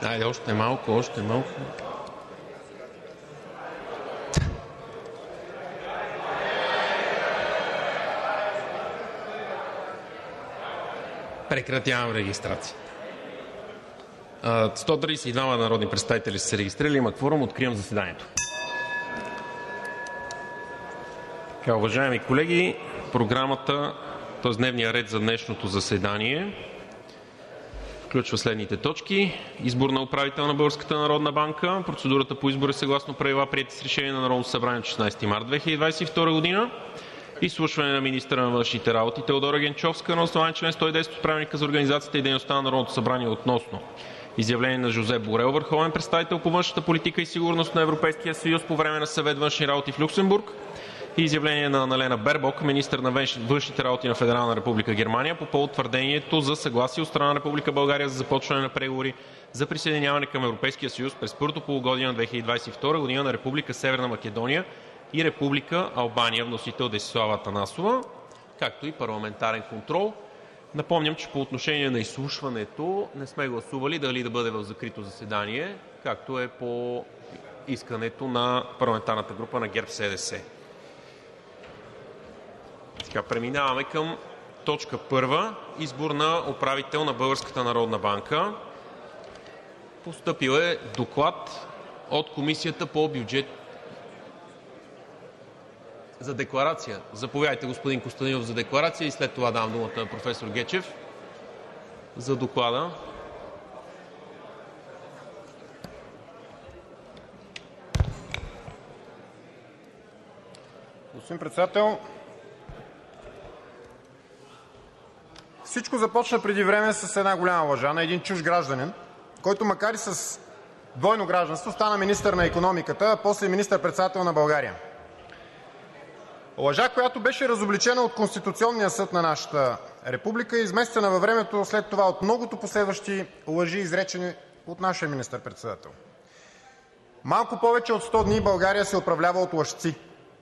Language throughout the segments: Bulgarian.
Айде, още малко, още малко. Прекратявам регистрация. 132 народни представители са се регистрирали. Има кворум. Откривам заседанието. Уважаеми колеги, програмата, т.е. дневният ред за днешното заседание включва следните точки: избор на управител на Българската народна банка. Процедурата по избор е съгласно правила, приети с решение на Народното събрание от 16 март 2022 г. Изслушване на министъра на външните работи Теодора Генчовска на основание член 110 от Правилника за организацията и дейността на Народното събрание относно изявление на Жозеп Борел, върховен представител по външната политика и сигурност на Европейския съюз по време на Съвет външни работи в Люксембург, и изявление на Аналена Бербок, министър на външните работи на Федерална република Германия, по повод твърдението за съгласие от страна на Република България за започване на преговори за присъединяване към Европейския съюз през първото полугодие на 2022 г. на Република Северна Македония и Република Албания. Вносител Десислава Атанасова, както и парламентарен контрол. Напомням, че по отношение на изслушването не сме гласували дали да бъде в закрито заседание, както е по искането на парламентарната група на ГЕРБ-СДС. Сега преминаваме към точка първа – избор на управител на Българската народна банка. Постъпил е доклад от Комисията по бюджет за декларация. Заповядайте, господин Костадинов, за декларация и след това давам думата на професор Гечев за доклада. Господин Председател, всичко започна преди време с една голяма лъжа на един чужд гражданин, който макар и с двойно гражданство стана министър на икономиката, а после министър-председател на България. Лъжа, която беше разобличена от Конституционния съд на нашата република и изместена във времето след това от многото последващи лъжи, изречени от нашия министър-председател. Малко повече от 100 дни България се управлява от лъжци,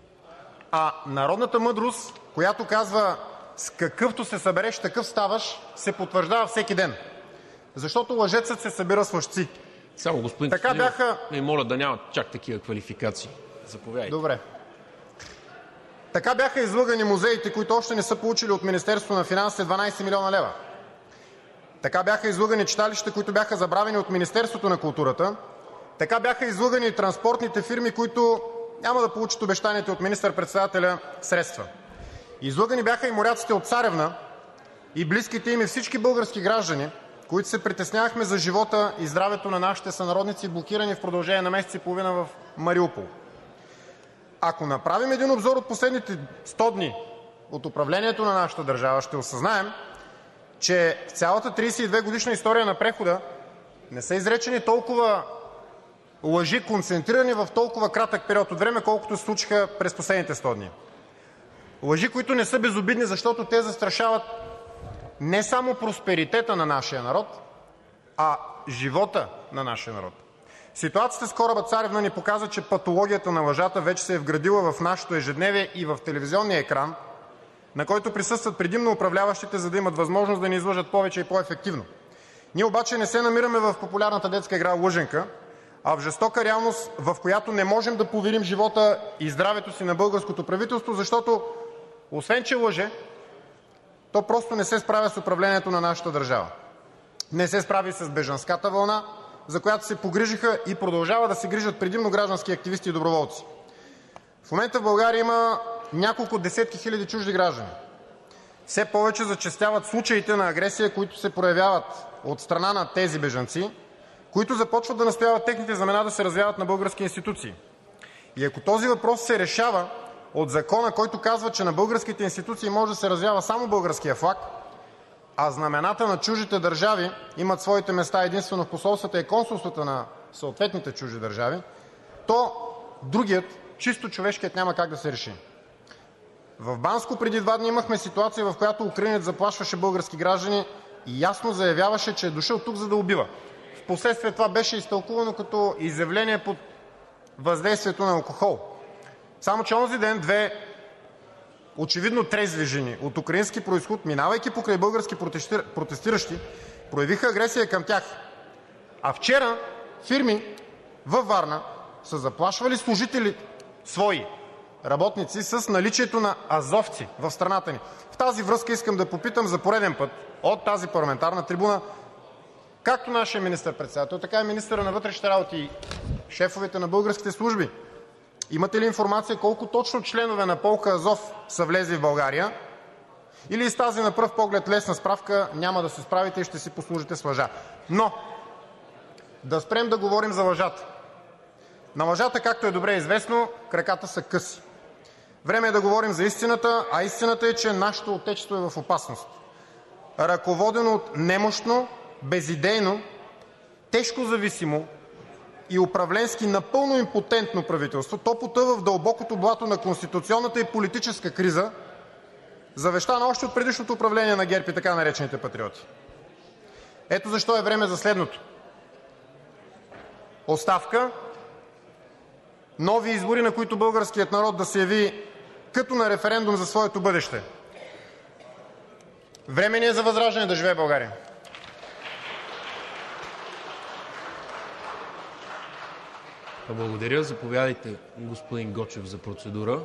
а народната мъдрост, която казва: с какъвто се събереш, такъв ставаш, се потвърждава всеки ден, защото лъжецът се събира с лъжци. Само господин Костадинов, не моля да няма чак такива квалификации. Заповядайте. Добре. Така бяха излъгани музеите, които още не са получили от Министерството на финансите 12 млн. лева. Така бяха излъгани читалищата, които бяха забравени от Министерството на културата. Така бяха излъгани и транспортните фирми, които няма да получат обещаните от министър-председателя средства. Излъгани бяха и моряците от Царевна, и близките им, и всички български граждани, които се притеснявахме за живота и здравето на нашите сънародници, блокирани в продължение на месец и половина в Мариупол. Ако направим един обзор от последните 100 дни от управлението на нашата държава, ще осъзнаем, че в цялата 32-годишна история на прехода не са изречени толкова лъжи, концентрирани в толкова кратък период от време, колкото се случиха през последните 100 дни. Лъжи, които не са безобидни, защото те застрашават не само просперитета на нашия народ, а живота на нашия народ. Ситуацията с кораба Царевна ни показа, че патологията на лъжата вече се е вградила в нашето ежедневие и в телевизионния екран, на който присъстват предимно управляващите, за да имат възможност да ни излъжат повече и по-ефективно. Ние обаче не се намираме в популярната детска игра лъженка, а в жестока реалност, в която не можем да поверим живота и здравето си на българското правителство, защото освен че лъже, то просто не се справя с управлението на нашата държава. Не се справи с бежанската вълна, за която се погрижиха и продължава да се грижат предимно граждански активисти и доброволци. В момента в България има няколко десетки хиляди чужди граждани. Все повече зачестяват случаите на агресия, които се проявяват от страна на тези бежанци, които започват да настояват техните знамена да се развяват на български институции. И ако този въпрос се решава от закона, който казва, че на българските институции може да се развява само българският флаг, а знамената на чуждите държави имат своите места единствено в посолствата и консулствата на съответните чужди държави, то другият, чисто човешкият, няма как да се реши. В Банско преди 2 дни имахме ситуация, в която украинец заплашваше български граждани и ясно заявяваше, че е дошъл тук, за да убива. Впоследствие това беше изтълкувано като изявление под въздействието на алкохол. Само че онзи ден 2 очевидно трезви жени от украински произход, минавайки покрай български протестиращи, проявиха агресия към тях. А вчера фирми във Варна са заплашвали служители, свои работници, с наличието на азовци в страната ни. В тази връзка искам да попитам за пореден път от тази парламентарна трибуна както нашия министър-председател, така и министъра на вътрешните работи и шефовете на българските служби: имате ли информация колко точно членове на полка „Азов“ са влезли в България, или с тази на пръв поглед лесна справка няма да се справите и ще си послужите с лъжа? Но да спрем да говорим за лъжата. На лъжата, както е добре известно, краката са къси. Време е да говорим за истината, а истината е, че нашето отечество е в опасност. Ръководено от немощно, безидейно, тежко зависимо и управленски напълно импотентно правителство, то потъва в дълбокото блато на конституционната и политическа криза, завещана още от предишното управление на ГЕРБ и така наречените патриоти. Ето защо е време за следното: оставка, нови избори, на които българският народ да се яви като на референдум за своето бъдеще. Време ни е за възраждане. Да живее България! Благодаря. Заповядайте, господин Гочев, за процедура.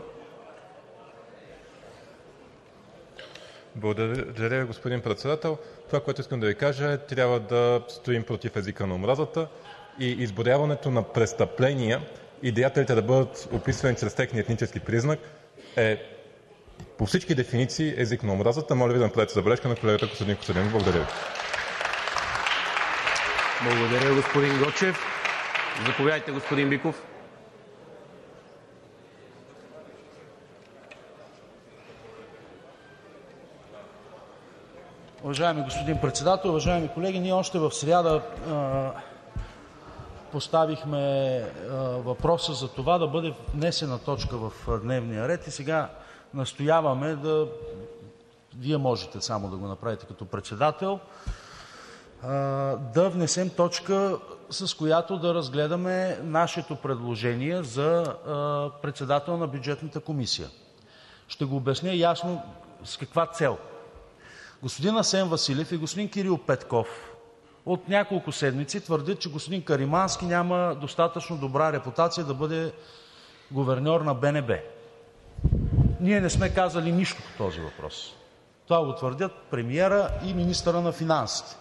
Благодаря, господин Председател. Това, което искам да Ви кажа, е: трябва да стоим против езика на омразата и изброяването на престъпления и деянията да бъдат описвани чрез техния етнически признак е по всички дефиниции език на омразата. Моля Ви да направите забележка на колегата Костадин Костадинов. Благодаря Ви. Благодаря, господин Гочев. Заповядайте, господин Биков. Уважаеми господин Председател, уважаеми колеги! Ние още в сряда поставихме въпроса за това да бъде внесена точка в дневния ред и сега настояваме Вие можете само да го направите като председател, да внесем точка, с която да разгледаме нашето предложение за председател на Бюджетната комисия. Ще го обясня ясно с каква цел. Господин Асен Василев и господин Кирил Петков от няколко седмици твърдят, че господин Каримански няма достатъчно добра репутация да бъде гуверньор на БНБ. Ние не сме казали нищо по този въпрос. Това го твърдят премиерът и министърът на финансите.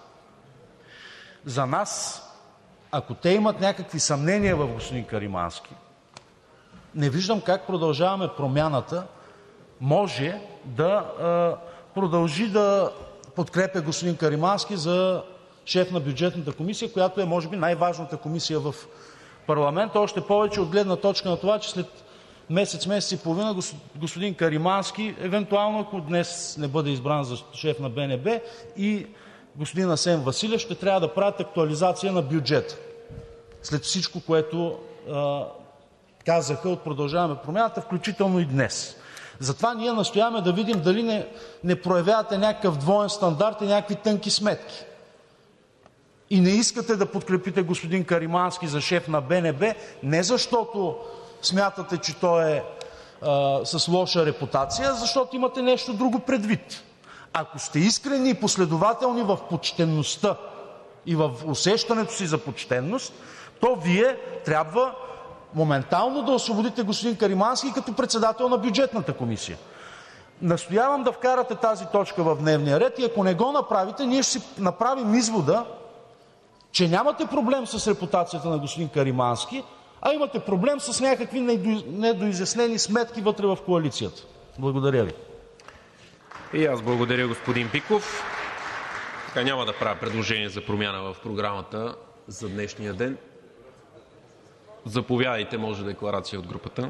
За нас, ако те имат някакви съмнения в господин Каримански, не виждам как „Продължаваме Промяната“ може да продължи да подкрепя господин Каримански за шеф на Бюджетната комисия, която е може би най-важната комисия в парламента. Още повече от гледна точка на това, че след месец, месец и половина господин Каримански, евентуално ако днес не бъде избран за шеф на БНБ, и господин Асен Василев ще трябва да правят актуализация на бюджета след всичко, което казаха от „Продължаваме Промяната“, включително и днес. Затова ние настояваме да видим дали не проявявате някакъв двоен стандарт и някакви тънки сметки и не искате да подкрепите господин Каримански за шеф на БНБ не защото смятате, че той е с лоша репутация, а защото имате нещо друго предвид. Ако сте искрени и последователни в почтеността и в усещането си за почтеност, то Вие трябва моментално да освободите господин Каримански като председател на Бюджетната комисия. Настоявам да вкарате тази точка в дневния ред и ако не го направите, ние ще си направим извода, че нямате проблем с репутацията на господин Каримански, а имате проблем с някакви недоизяснени сметки вътре в коалицията. Благодаря Ви. И аз благодаря, господин Биков. Така, няма да правя предложение за промяна в програмата за днешния ден. Заповядайте, може декларация от групата.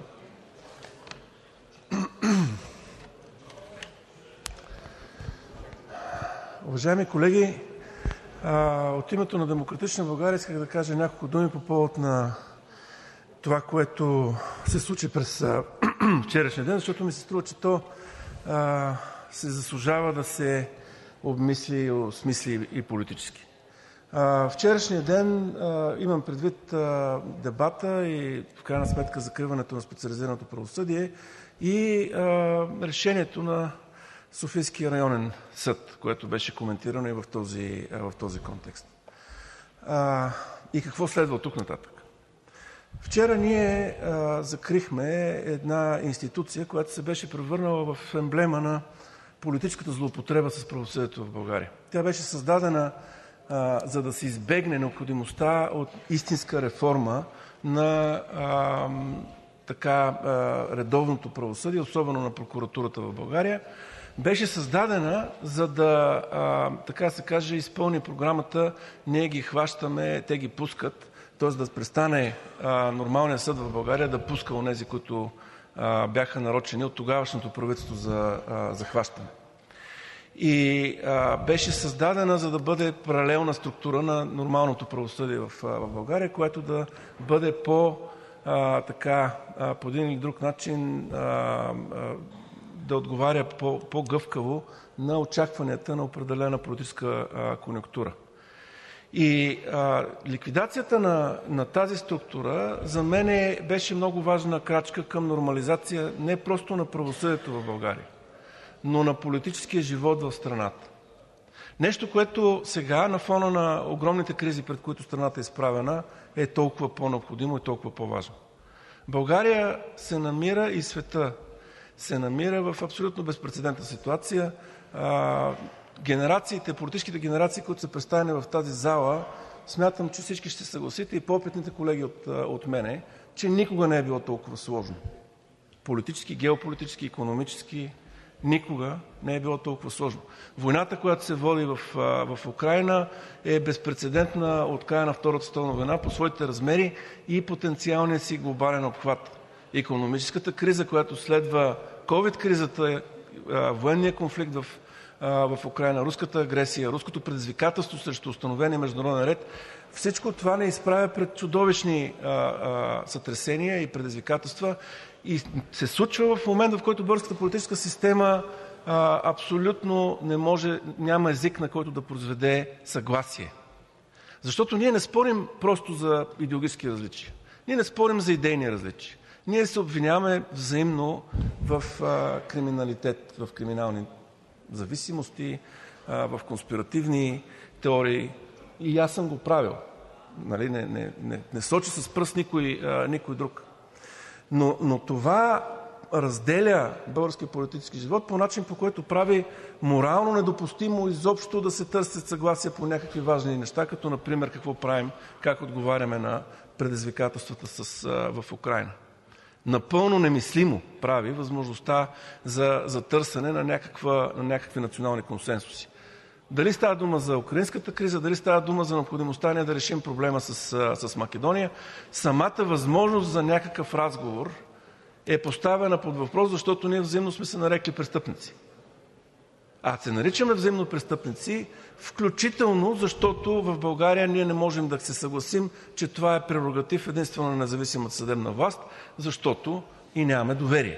Уважаеми колеги, от името на „Демократична България“ исках да кажа няколко думи по повод на това, което се случи през вчерашния ден, защото ми се струва, че то се заслужава да се обмисли и осмисли и политически. Вчерашния ден, имам предвид дебата и в крайна сметка закриването на специализираното правосъдие и решението на Софийския районен съд, което беше коментирано и в този контекст. и какво следва от тук нататък. Вчера ние закрихме една институция, която се беше превърнала в емблема на политическата злоупотреба с правосъдието в България. Тя беше създадена за да се избегне необходимостта от истинска реформа на редовното правосъдие, особено на прокуратурата в България. Беше създадена, за да, така се каже, изпълни програмата "Ние ги хващаме, те ги пускат", т.е. да престане нормалният съд в България да пуска онези, които бяха нарочени от тогавашното правителство за хващане. И беше създадена, за да бъде паралелна структура на нормалното правосъдие в България, което да бъде по един или друг начин да отговаря по-гъвкаво на очакванията на определена политическа конюнктура. И ликвидацията на тази структура за мен беше много важна крачка към нормализация не просто на правосъдието в България, но на политическия живот в страната. Нещо, което сега, на фона на огромните кризи, пред които страната е изправена, е толкова по-необходимо и толкова по-важно. България се намира и света се намира в абсолютно безпрецедентна ситуация. Политическите генерации, които са представени в тази зала, смятам, че всички ще се съгласите, и по-опитните колеги от мене, че никога не е било толкова сложно. Политически, геополитически, икономически, никога не е било толкова сложно. Войната, която се води в Украйна, е безпрецедентна от края на Втората световна война по своите размери и потенциалния си глобален обхват. Икономическата криза, която следва ковид-кризата, военния конфликт в Украйна, руската агресия, руското предизвикателство срещу установения международен ред, всичко това ни изправя пред чудовищни сътресения и предизвикателства и се случва в момент, в който българската политическа система абсолютно няма език, на който да произведе съгласие. Защото ние не спорим просто за идеологически различия. Ние не спорим за идейни различия. Ние се обвиняваме взаимно в криминалитет, в криминални зависимости, в конспиративни теории. И аз съм го правил. Нали? Не сочи с пръст никой друг. Но това разделя българския политически живот по начин, по който прави морално недопустимо изобщо да се търсят съгласия по някакви важни неща, като например какво правим, как отговаряме на предизвикателствата в Украйна. Напълно немислимо прави възможността за търсене на някакви национални консенсуси. Дали става дума за украинската криза, дали става дума за необходимостта ние да решим проблема с Македония, самата възможност за някакъв разговор е поставена под въпрос, защото ние взаимно сме се нарекли престъпници. Се наричаме взаимно престъпници, включително защото в България ние не можем да се съгласим, че това е прерогатив единствено на независимата съдебна власт, защото и нямаме доверие.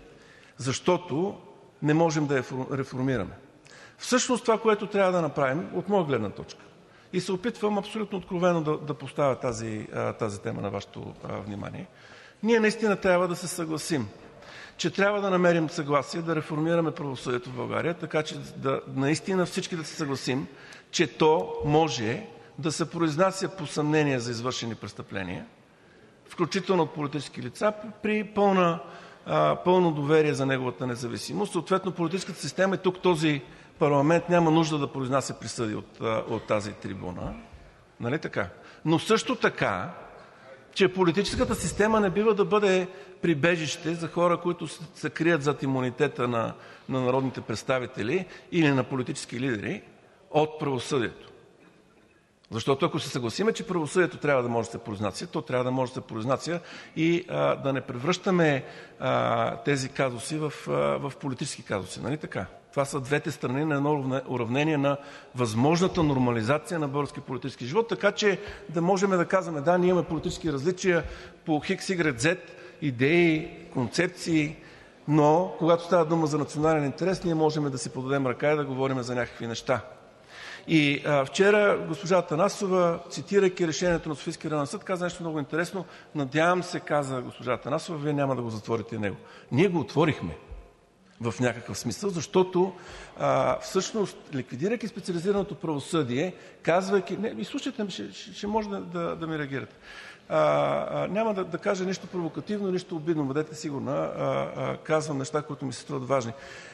Защото не можем да я реформираме. Всъщност това, което трябва да направим, от моя гледна точка, и се опитвам абсолютно откровено да поставя тази тема на вашето внимание, ние наистина трябва да се съгласим, че трябва да намерим съгласие да реформираме правосъдието в България, така че наистина всички да се съгласим, че то може да се произнася по съмнения за извършени престъпления, включително от политически лица, при пълно доверие за неговата независимост. Съответно, политическата система, и тук този парламент няма нужда да произнася присъди от тази трибуна, нали така? Но също така, че политическата система не бива да бъде прибежище за хора, които се крият зад имунитета на народните представители или на политически лидери от правосъдието. Защото ако се съгласиме, че правосъдието трябва да може да се произнася, то трябва да може да се произнася и да не превръщаме тези казуси в политически казуси. Нали така? Това са двете страни на едно уравнение на възможната нормализация на българския политически живот, така че да можем да казваме: да, ние имаме политически различия по X, Y, Z, идеи, концепции, но когато става дума за национален интерес, ние можем да си подадем ръка и да говорим за някакви неща. И вчера госпожа Атанасова, цитирайки решението на Софийския районен съд, каза нещо много интересно. Надявам се, каза госпожа Атанасова, вие няма да го затворите него. Ние го отворихме. в някакъв смисъл, защото всъщност, ликвидирайки специализираното правосъдие, казвайки... Не, слушайте, ще може да ми реагирате. Няма да кажа нищо провокативно, нищо обидно, бъдете сигурна. Казвам неща, които ми се струват важни.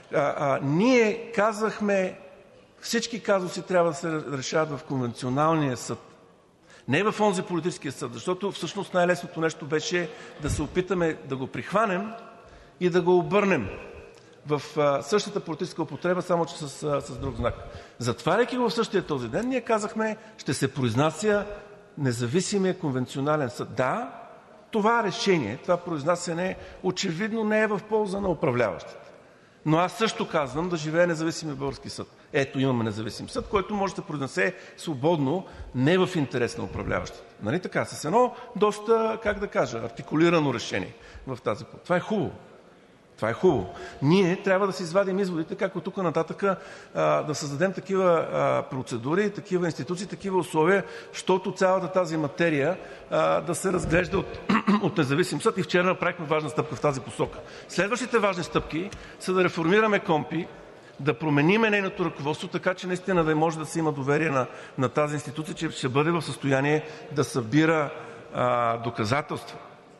Ние казахме, всички казуси трябва да се решават в конвенционалния съд. Не в онзи политическия съд, защото всъщност най-лесното нещо беше да се опитаме да го прихванем и да го обърнем в същата политическа употреба, само че с друг знак. Затваряйки го в същия този ден, ние казахме, ще се произнася независимия конвенционален съд. Да, това решение, това произнасяне очевидно не е в полза на управляващите. Но аз също казвам да живее независимия български съд. Ето, имаме независим съд, който може да произнесе свободно, не в интерес на управляващите. Нали така? С едно доста, как да кажа, артикулирано решение в тази. Това е хубаво. Това е хубаво. Ние трябва да си извадим изводите, как от тук нататък да създадем такива процедури, такива институции, такива условия, защото цялата тази материя да се разглежда от независим съд. И вчера направихме важна стъпка в тази посока. Следващите важни стъпки са да реформираме КПКОНПИ, да променим нейното ръководство, така че наистина да може да се има доверие на тази институция, че ще бъде в състояние да събира доказателства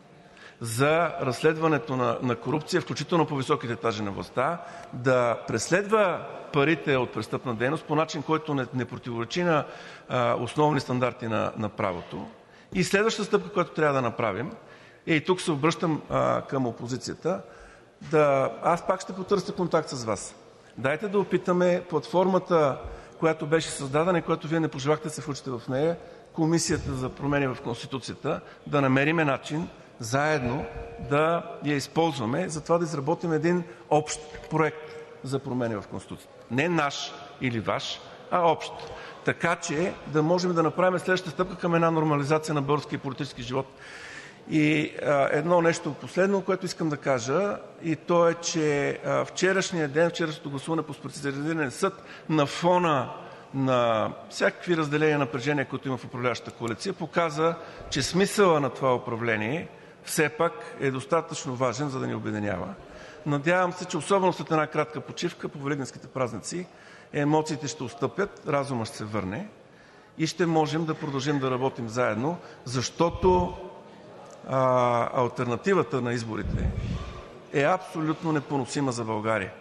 за разследването на корупция, включително по високите етажи на властта, да преследва парите от престъпна дейност по начин, който не противоречи на основни стандарти на правото. И следващата стъпка, която трябва да направим, и тук се обръщам към опозицията, аз пак ще потърся контакт с вас. Дайте да опитаме платформата, която беше създадена и която вие не пожелахте да се включите в нея, Комисията за промени в Конституцията, да намерим начин заедно да я използваме, за това да изработим един общ проект за промени в Конституцията. Не наш или ваш, а общ. Така че да можем да направим следващата стъпка към една нормализация на българския политически живот. И едно нещо последно, което искам да кажа, и то е, че вчерашното гласуване по специализирания съд на фона на всякакви разделения и напрежения, които има в управляващата коалиция, показа, че смисъла на това управление все пак е достатъчно важен, за да ни обединява. Надявам се, че особено след една кратка почивка по великденските празници емоциите ще отстъпят, разумът ще се върне и ще можем да продължим да работим заедно, защото алтернативата на изборите е абсолютно непоносима за България.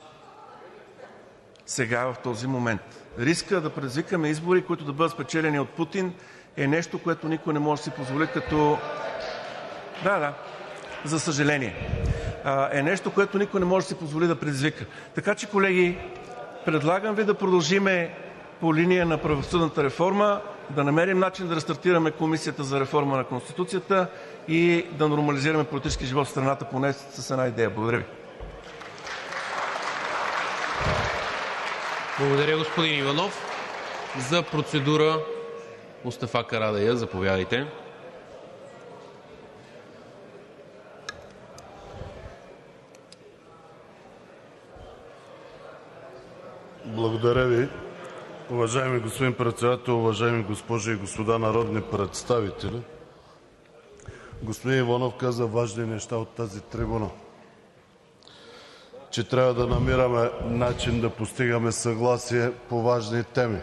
Сега, в този момент. Риска да предизвикаме избори, които да бъдат спечелени от Путин, е нещо, което никой не може да си позволи като... Да, за съжаление. Е нещо, което никой не може да си позволи да предизвика. Така че, колеги, предлагам ви да продължиме по линия на правосъдната реформа, да намерим начин да рестартираме Комисията за реформа на Конституцията и да нормализираме политически живот в страната поне с една идея. Благодаря ви. Благодаря, господин Иванов. За процедура Мустафа Карадайъ, заповядайте. Благодаря ви. Уважаеми господин Председател, уважаеми госпожи и господа народни представители! Господин Иванов каза важни неща от тази трибуна, че трябва да намираме начин да постигаме съгласие по важни теми,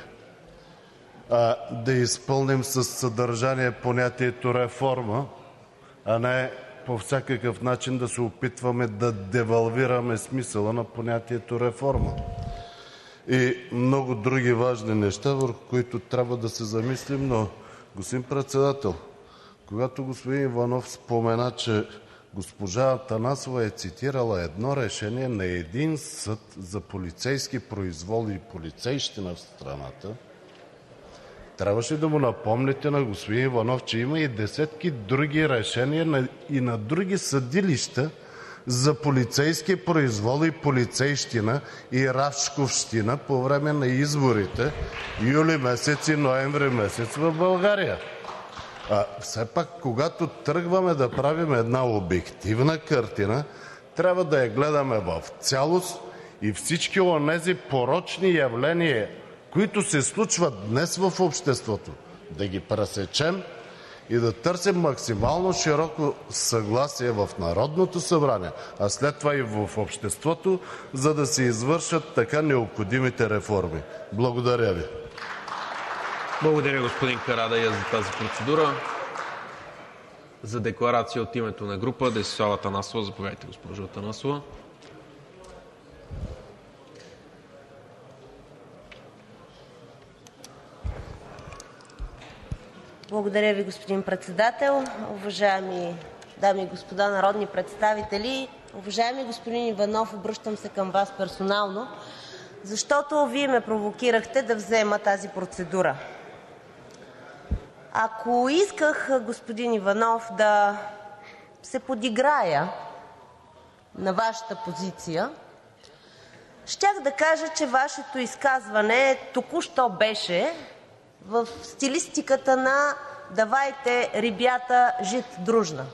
да изпълним със съдържание понятието реформа, а не по всякакъв начин да се опитваме да девалвираме смисъла на понятието реформа. И много други важни неща, върху които трябва да се замислим. Но, господин Председател, когато господин Иванов спомена, че госпожа Атанасова е цитирала едно решение на един съд за полицейски произвол и полицейщина в страната, трябваше да му напомните на господин Иванов, че има и десетки други решения и на други съдилища за полицейски произвол и полицейщина и рашковщина по време на изборите юли месец и ноември месец в България. Все пак, когато тръгваме да правим една обективна картина, трябва да я гледаме в цялост и всички онези порочни явления, които се случват днес в обществото, да ги пресечем и да търсим максимално широко съгласие в Народното събрание, а след това и в обществото, за да се извършат така необходимите реформи. Благодаря Ви. Благодаря, господин Карадайъ, за тази процедура. За декларация от името на група Десислава Атанасова. Заповядайте, госпожо Атанасова. Благодаря Ви, господин Председател. Уважаеми дами и господа народни представители! Уважаеми господин Иванов, обръщам се към Вас персонално, защото Вие ме провокирахте да взема тази процедура. Ако исках, господин Иванов, да се подиграя на Вашата позиция, щях да кажа, че Вашето изказване току-що беше в стилистиката на „давайте, ребята, жить дружно“.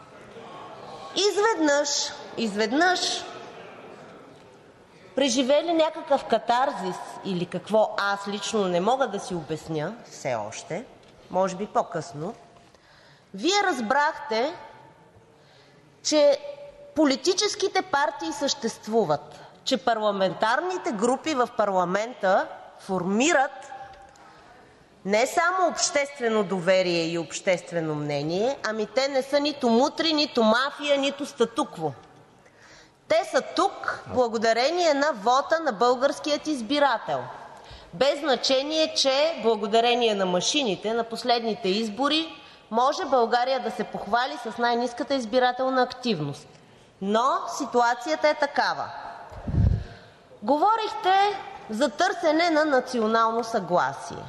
Изведнъж преживели някакъв катарзис или какво, аз лично не мога да си обясня все още, може би по-късно, Вие разбрахте, че политическите партии съществуват, че парламентарните групи в парламента формират не само обществено доверие и обществено мнение, ами те не са нито мутри, нито мафия, нито статукво. Те са тук благодарение на вота на българския избирател. Без значение, че благодарение на машините на последните избори може България да се похвали с най-ниската избирателна активност. Но ситуацията е такава. Говорихте за търсене на национално съгласие.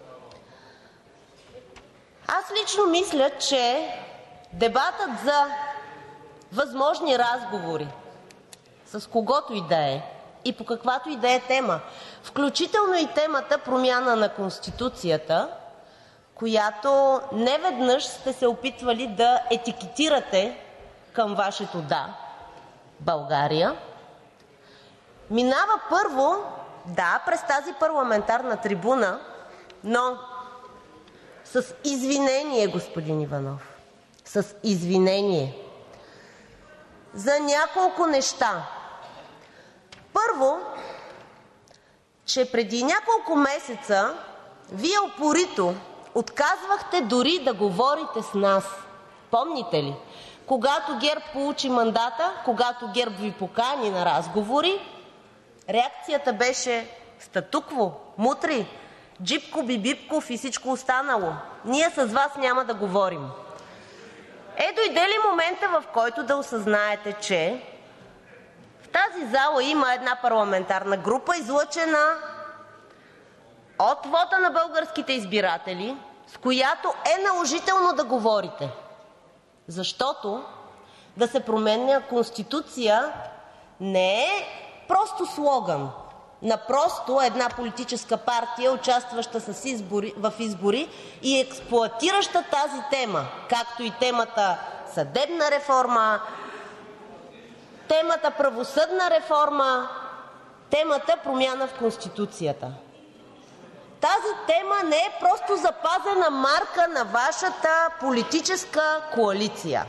Аз лично мисля, че дебатът за възможни разговори с когото и да е и по каквато и да е тема, включително и темата промяна на Конституцията, която неведнъж сте се опитвали да етикетирате към Вашето „да“ България, минава първо, да, през тази парламентарна трибуна, но с извинение, господин Иванов, с извинение за няколко неща. Първо, че преди няколко месеца Вие упорито отказвахте дори да говорите с нас. Помните ли? Когато ГЕРБ получи мандата, когато ГЕРБ Ви покани на разговори, реакцията беше статукво, мутри, Джипко, Бибипков и всичко останало. Ние с Вас няма да говорим. Дойде ли момента, в който да осъзнаете, че в тази зала има една парламентарна група, излъчена от вота на българските избиратели, с която е наложително да говорите? Защото да се променя Конституция не е просто слоган на просто една политическа партия, участваща в избори и експлоатираща тази тема, както и темата съдебна реформа, темата правосъдна реформа, темата промяна в Конституцията. Тази тема не е просто запазена марка на Вашата политическа коалиция.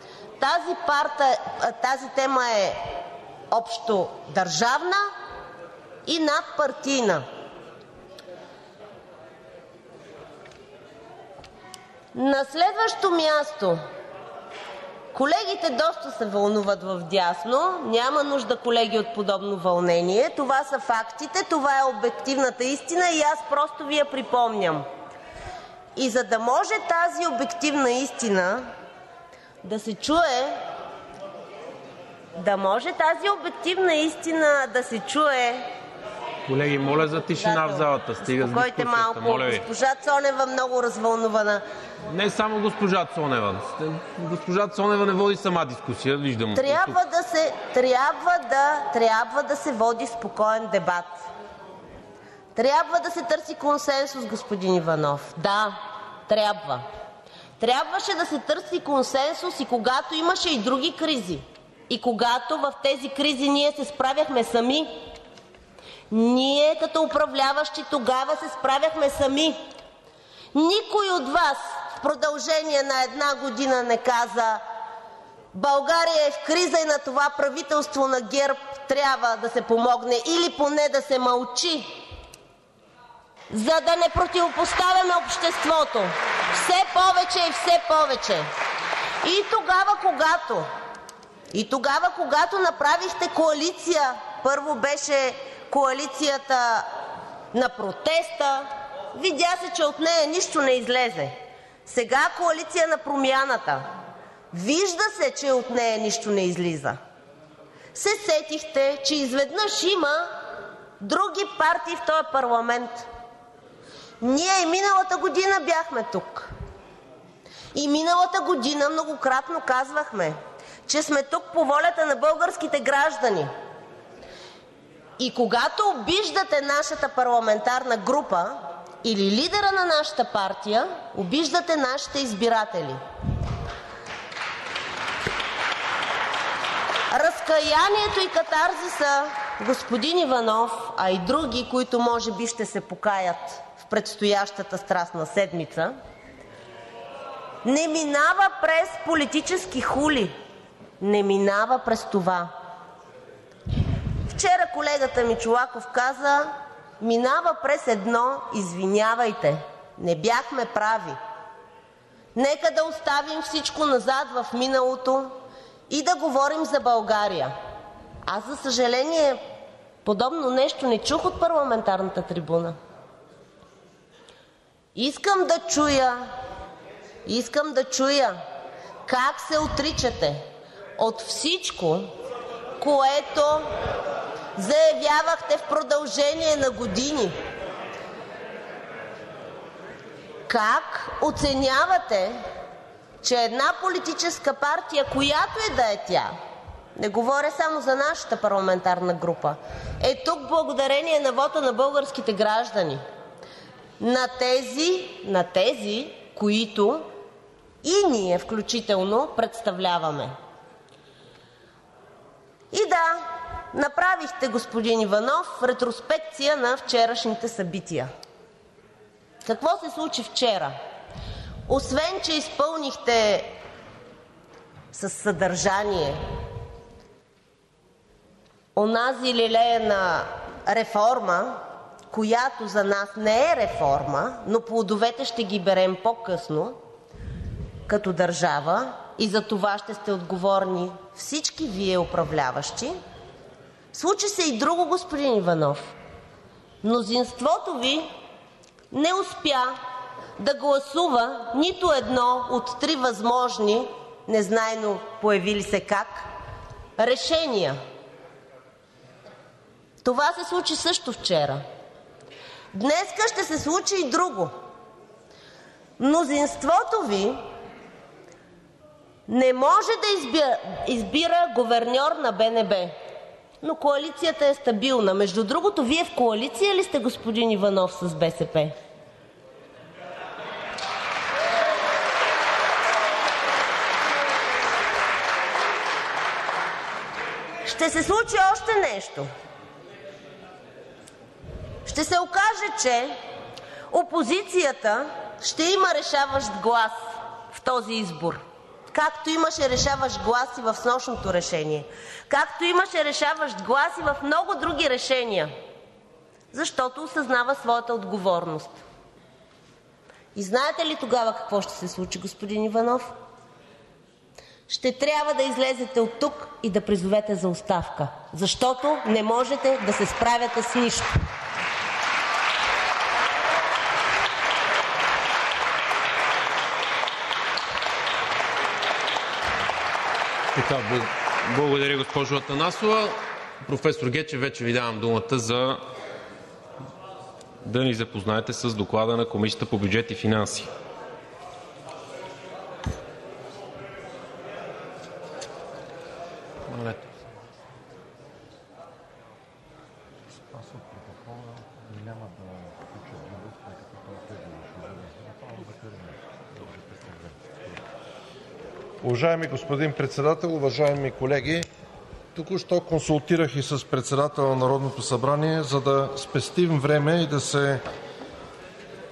Тази тема е общодържавна и надпартийна. На следващо място, колегите доста се вълнуват вдясно. Няма нужда, колеги, от подобно вълнение. Това са фактите, това е обективната истина и аз просто Ви я припомням. И за да може тази обективна истина да се чуе, Колеги, моля за тишина в залата. Стига с успокойте малко. Госпожа Цонева много развълнувана. Не само госпожа Цонева. Госпожа Цонева не води сама дискусия, виждам. Трябва да се води спокоен дебат. Трябва да се търси консенсус, господин Иванов. Да, трябва. Трябваше да се търси консенсус и когато имаше и други кризи. И когато в тези кризи ние се справяхме сами. Ние като управляващи тогава се справяхме сами. Никой от Вас, в продължение на една година не каза: България е в криза и на това правителство на ГЕРБ трябва да се помогне или поне да се мълчи, за да не противопоставяме обществото все повече и все повече. И тогава, когато направихте коалиция, първо беше коалицията на протеста, видя се, че от нея нищо не излезе. Сега коалиция на промяната, вижда се, че от нея нищо не излиза. Се сетихте, че изведнъж има други партии в този парламент. Ние и миналата година бяхме тук. И миналата година многократно казвахме, че сме тук по волята на българските граждани. И когато обиждате нашата парламентарна група или лидера на нашата партия, обиждате нашите избиратели. Разкаянието и катарзиса, господин Иванов, а и други, които може би ще се покаят в предстоящата Страстна седмица, не минава през политически хули, не минава през това. Вчера колегата ми Чолаков каза: минава през едно: извинявайте, не бяхме прави. Нека да оставим всичко назад в миналото и да говорим за България. Аз, за съжаление, подобно нещо не чух от парламентарната трибуна. Искам да чуя как се отричате от всичко, което заявявахте в продължение на години. Как оценявате, че една политическа партия, която и да е тя, не говоря само за нашата парламентарна група, е тук благодарение на вота на българските граждани, на тези, които и ние включително представляваме. И да, направихте, господин Иванов, ретроспекция на вчерашните събития. Какво се случи вчера? Освен че изпълнихте със съдържание онази лелеяна реформа, която за нас не е реформа, но плодовете ще ги берем по-късно като държава и за това ще сте отговорни всички Вие управляващи, случи се и друго, господин Иванов. Мнозинството ви не успя да гласува нито едно от три възможни, незнайно появили се как, решения. Това се случи също вчера. Днеска ще се случи и друго. Мнозинството ви не може да избира гуверньор на БНБ, но коалицията е стабилна. Между другото, Вие в коалиция ли сте, господин Иванов, с БСП? Ще се случи още нещо. Ще се окаже, че опозицията ще има решаващ глас в този избор, както имаше решаващ глас и в снощното решение, както имаше решаващ глас и в много други решения, защото осъзнава своята отговорност. И знаете ли тогава какво ще се случи, господин Иванов? Ще трябва да излезете от тук и да призовете за оставка, защото не можете да се справяте с нищо. Благодаря, госпожо Атанасова. Професор Гечев, вече ви давам думата за да ни запознаете с доклада на Комисията по бюджет и финанси. Уважаеми господин Председател, уважаеми колеги! Току-що консултирах и с председателя на Народното събрание, за да спестим време и да се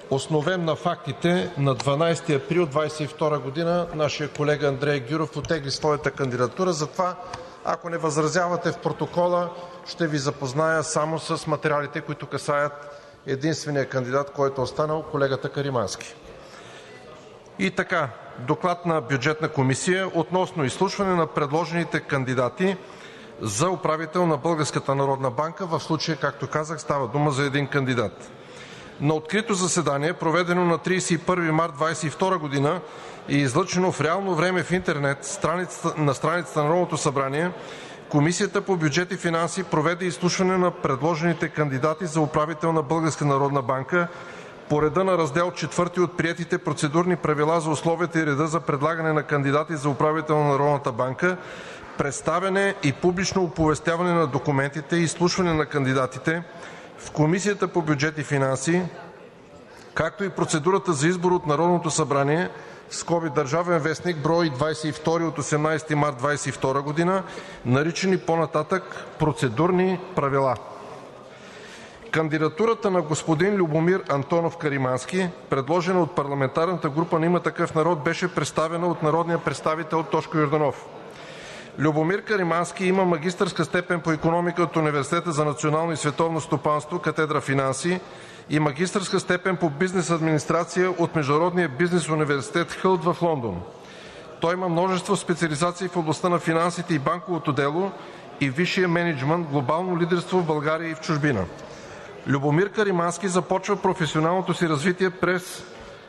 основем на фактите, на 12 април 2022 г. нашия колега Андрей Гюров оттегли своята кандидатура. Затова, ако не възразявате, в протокола ще Ви запозная само с материалите, които касаят единствения кандидат, който е останал – колегата Каримански. И така, доклад на Бюджетна комисия относно изслушване на предложените кандидати за управител на Българската народна банка. В случая, както казах, става дума за един кандидат. На открито заседание, проведено на 31 март 2022 г. и излъчено в реално време в интернет на страницата на Народното събрание, Комисията по бюджет и финанси проведе изслушване на предложените кандидати за управител на Българската народна банка по реда на раздел 4 от приетите процедурни правила за условията и реда за предлагане на кандидати за управител на Народната банка, представяне и публично оповестяване на документите и изслушване на кандидатите в Комисията по бюджет и финанси, както и процедурата за избор от Народното събрание (Държавен вестник, брой 22 от 18 март 2022 г.), наричани по-нататък „Процедурни правила“. Кандидатурата на господин Любомир Антонов Каримански, предложена от парламентарната група на „Има такъв народ“, беше представена от народния представител Тошко Йорданов. Любомир Каримански има магистърска степен по икономика от Университета за национално и световно стопанство, катедра „Финанси“, и магистърска степен по бизнес администрация от Международния бизнес университет Хълт в Лондон. Той има множество специализации в областта на финансите и банковото дело и висшия мениджмънт, глобално лидерство в България и в чужбина. Любомир Каримански започва професионалното си развитие през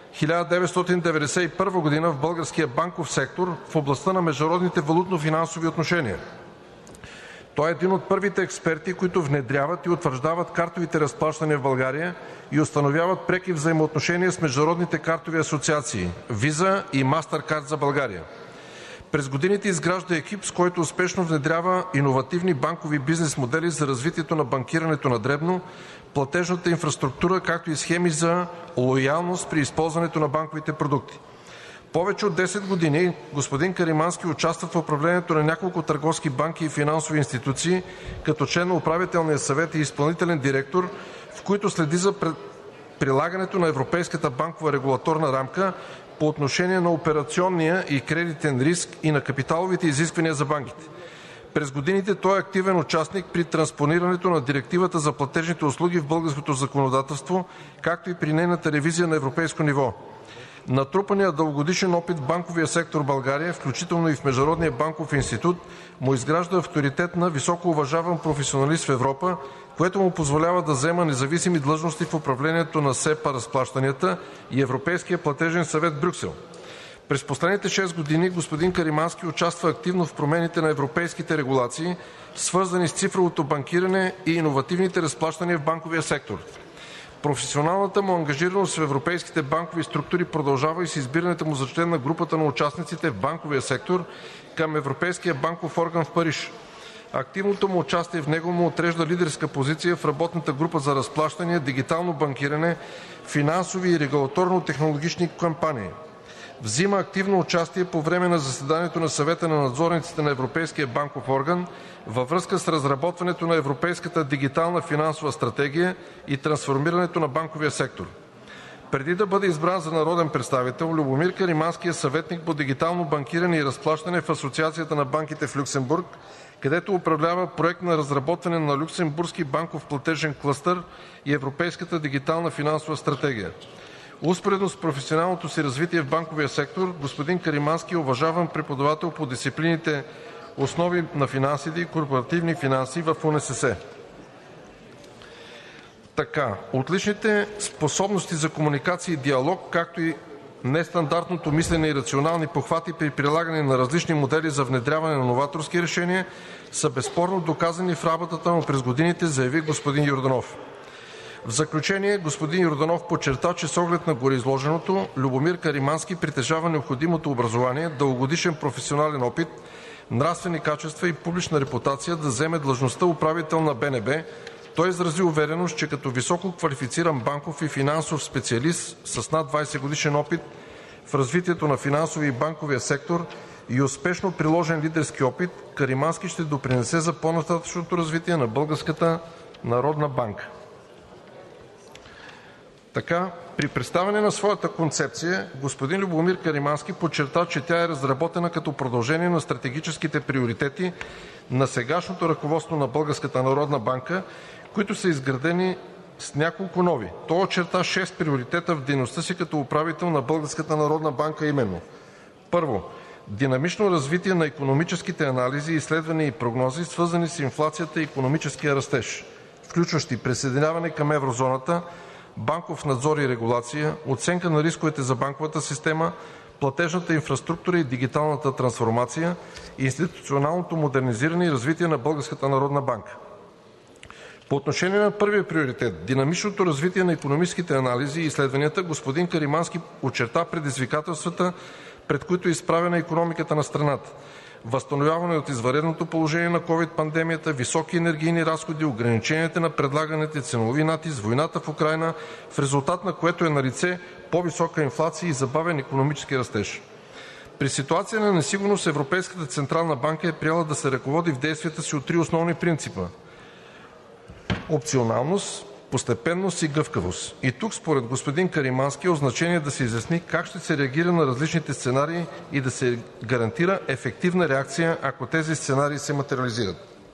1991 г. в българския банков сектор в областта на международните валутно-финансови отношения. Той е един от първите експерти, които внедряват и утвърждават картовите разплащания в България и установяват преки взаимоотношения с международните картови асоциации Visa и Mastercard за България. През годините изгражда екип, с който успешно внедрява иновативни банкови бизнес модели за развитието на банкирането на дребно, платежната инфраструктура, както и схеми за лоялност при използването на банковите продукти. Повече от 10 години господин Каримански участва в управлението на няколко търговски банки и финансови институции като член на управителния съвет и изпълнителен директор, в които следи за прилагането на Европейската банкова регулаторна рамка по отношение на операционния и кредитен риск и на капиталовите изисквания за банките. През годините той е активен участник при транспонирането на Директивата за платежните услуги в българското законодателство, както и при нейната ревизия на европейско ниво. Натрупаният дългогодишен опит в банковия сектор в България, включително и в Международния банков институт, му изгражда авторитет на високоуважаван професионалист в Европа, което му позволява да заема независими длъжности в управлението на СЕПА разплащанията и Европейския платежен съвет в Брюксел. През последните 6 години господин Каримански участва активно в промените на европейските регулации, свързани с цифровото банкиране и иновативните разплащания в банковия сектор. Професионалната му ангажираност в европейските банкови структури продължава и с избирането му за член на групата на участниците в банковия сектор към Европейския банков орган в Париж. Активното му участие в него му отрежда лидерска позиция в работната група за разплащания, дигитално банкиране, финансови и регулаторно-технологични кампании. Взима активно участие по време на заседанието на Съвета на надзорниците на Европейския банков орган във връзка с разработването на Европейската дигитална финансова стратегия и трансформирането на банковия сектор. Преди да бъде избран за народен представител, Любомир Каримански е съветник по дигитално банкиране и разплащане в Асоциацията на банките в Люксембург, където управлява проект на разработване на Люксембургски банков платежен клъстър и Европейската дигитална финансова стратегия. Успоредно с професионалното си развитие в банковия сектор, господин Каримански е уважаван преподавател по дисциплините „Основи на финансите“ и „Корпоративни финанси“ в УНСС. Отличните способности за комуникация и диалог, както и нестандартното мислене и рационални похвати при прилагане на различни модели за внедряване на новаторски решения са безспорно доказани в работата му през годините, заяви господин Йорданов. В заключение господин Йорданов подчерта, че с оглед на гореизложеното Любомир Каримански притежава необходимото образование, дългогодишен професионален опит, нравствени качества и публична репутация да заеме длъжността управител на БНБ. Той изрази увереност, че като висококвалифициран банков и финансов специалист с над 20-годишен опит в развитието на финансовия и банковия сектор и успешно приложен лидерски опит, Каримански ще допринесе за по-нататъшното развитие на Българската народна банка. Така, при представяне на своята концепция господин Любомир Каримански подчерта, че тя е разработена като продължение на стратегическите приоритети на сегашното ръководство на Българската народна банка, които са изградени с няколко нови. Той очерта 6 приоритета в дейността си като управител на Българската народна банка, именно: първо, динамично развитие на икономическите анализи, изследвания и прогнози, свързани с инфлацията и икономическия растеж, включващи присъединяване към еврозоната, банков надзор и регулация, оценка на рисковете за банковата система, платежната инфраструктура и дигиталната трансформация, институционалното модернизиране и развитие на Българската народна банка. По отношение на първия приоритет – динамичното развитие на икономическите анализи и изследванията, господин Каримански очерта предизвикателствата, пред които е изправена икономиката на страната: възстановяване от извънредното положение на ковид пандемията, високи енергийни разходи, ограниченията на предлаганите, ценови натиск, войната в Украйна, в резултат на което е налице по-висока инфлация и забавен икономически растеж. При ситуация на несигурност Европейската централна банка е приела да се ръководи в действията си от 3 основни принципа: опционалност, постепенност и гъвкавост. И тук според господин Каримански е от значение да се изясни как ще се реагира на различните сценарии и да се гарантира ефективна реакция, ако тези сценарии се материализират.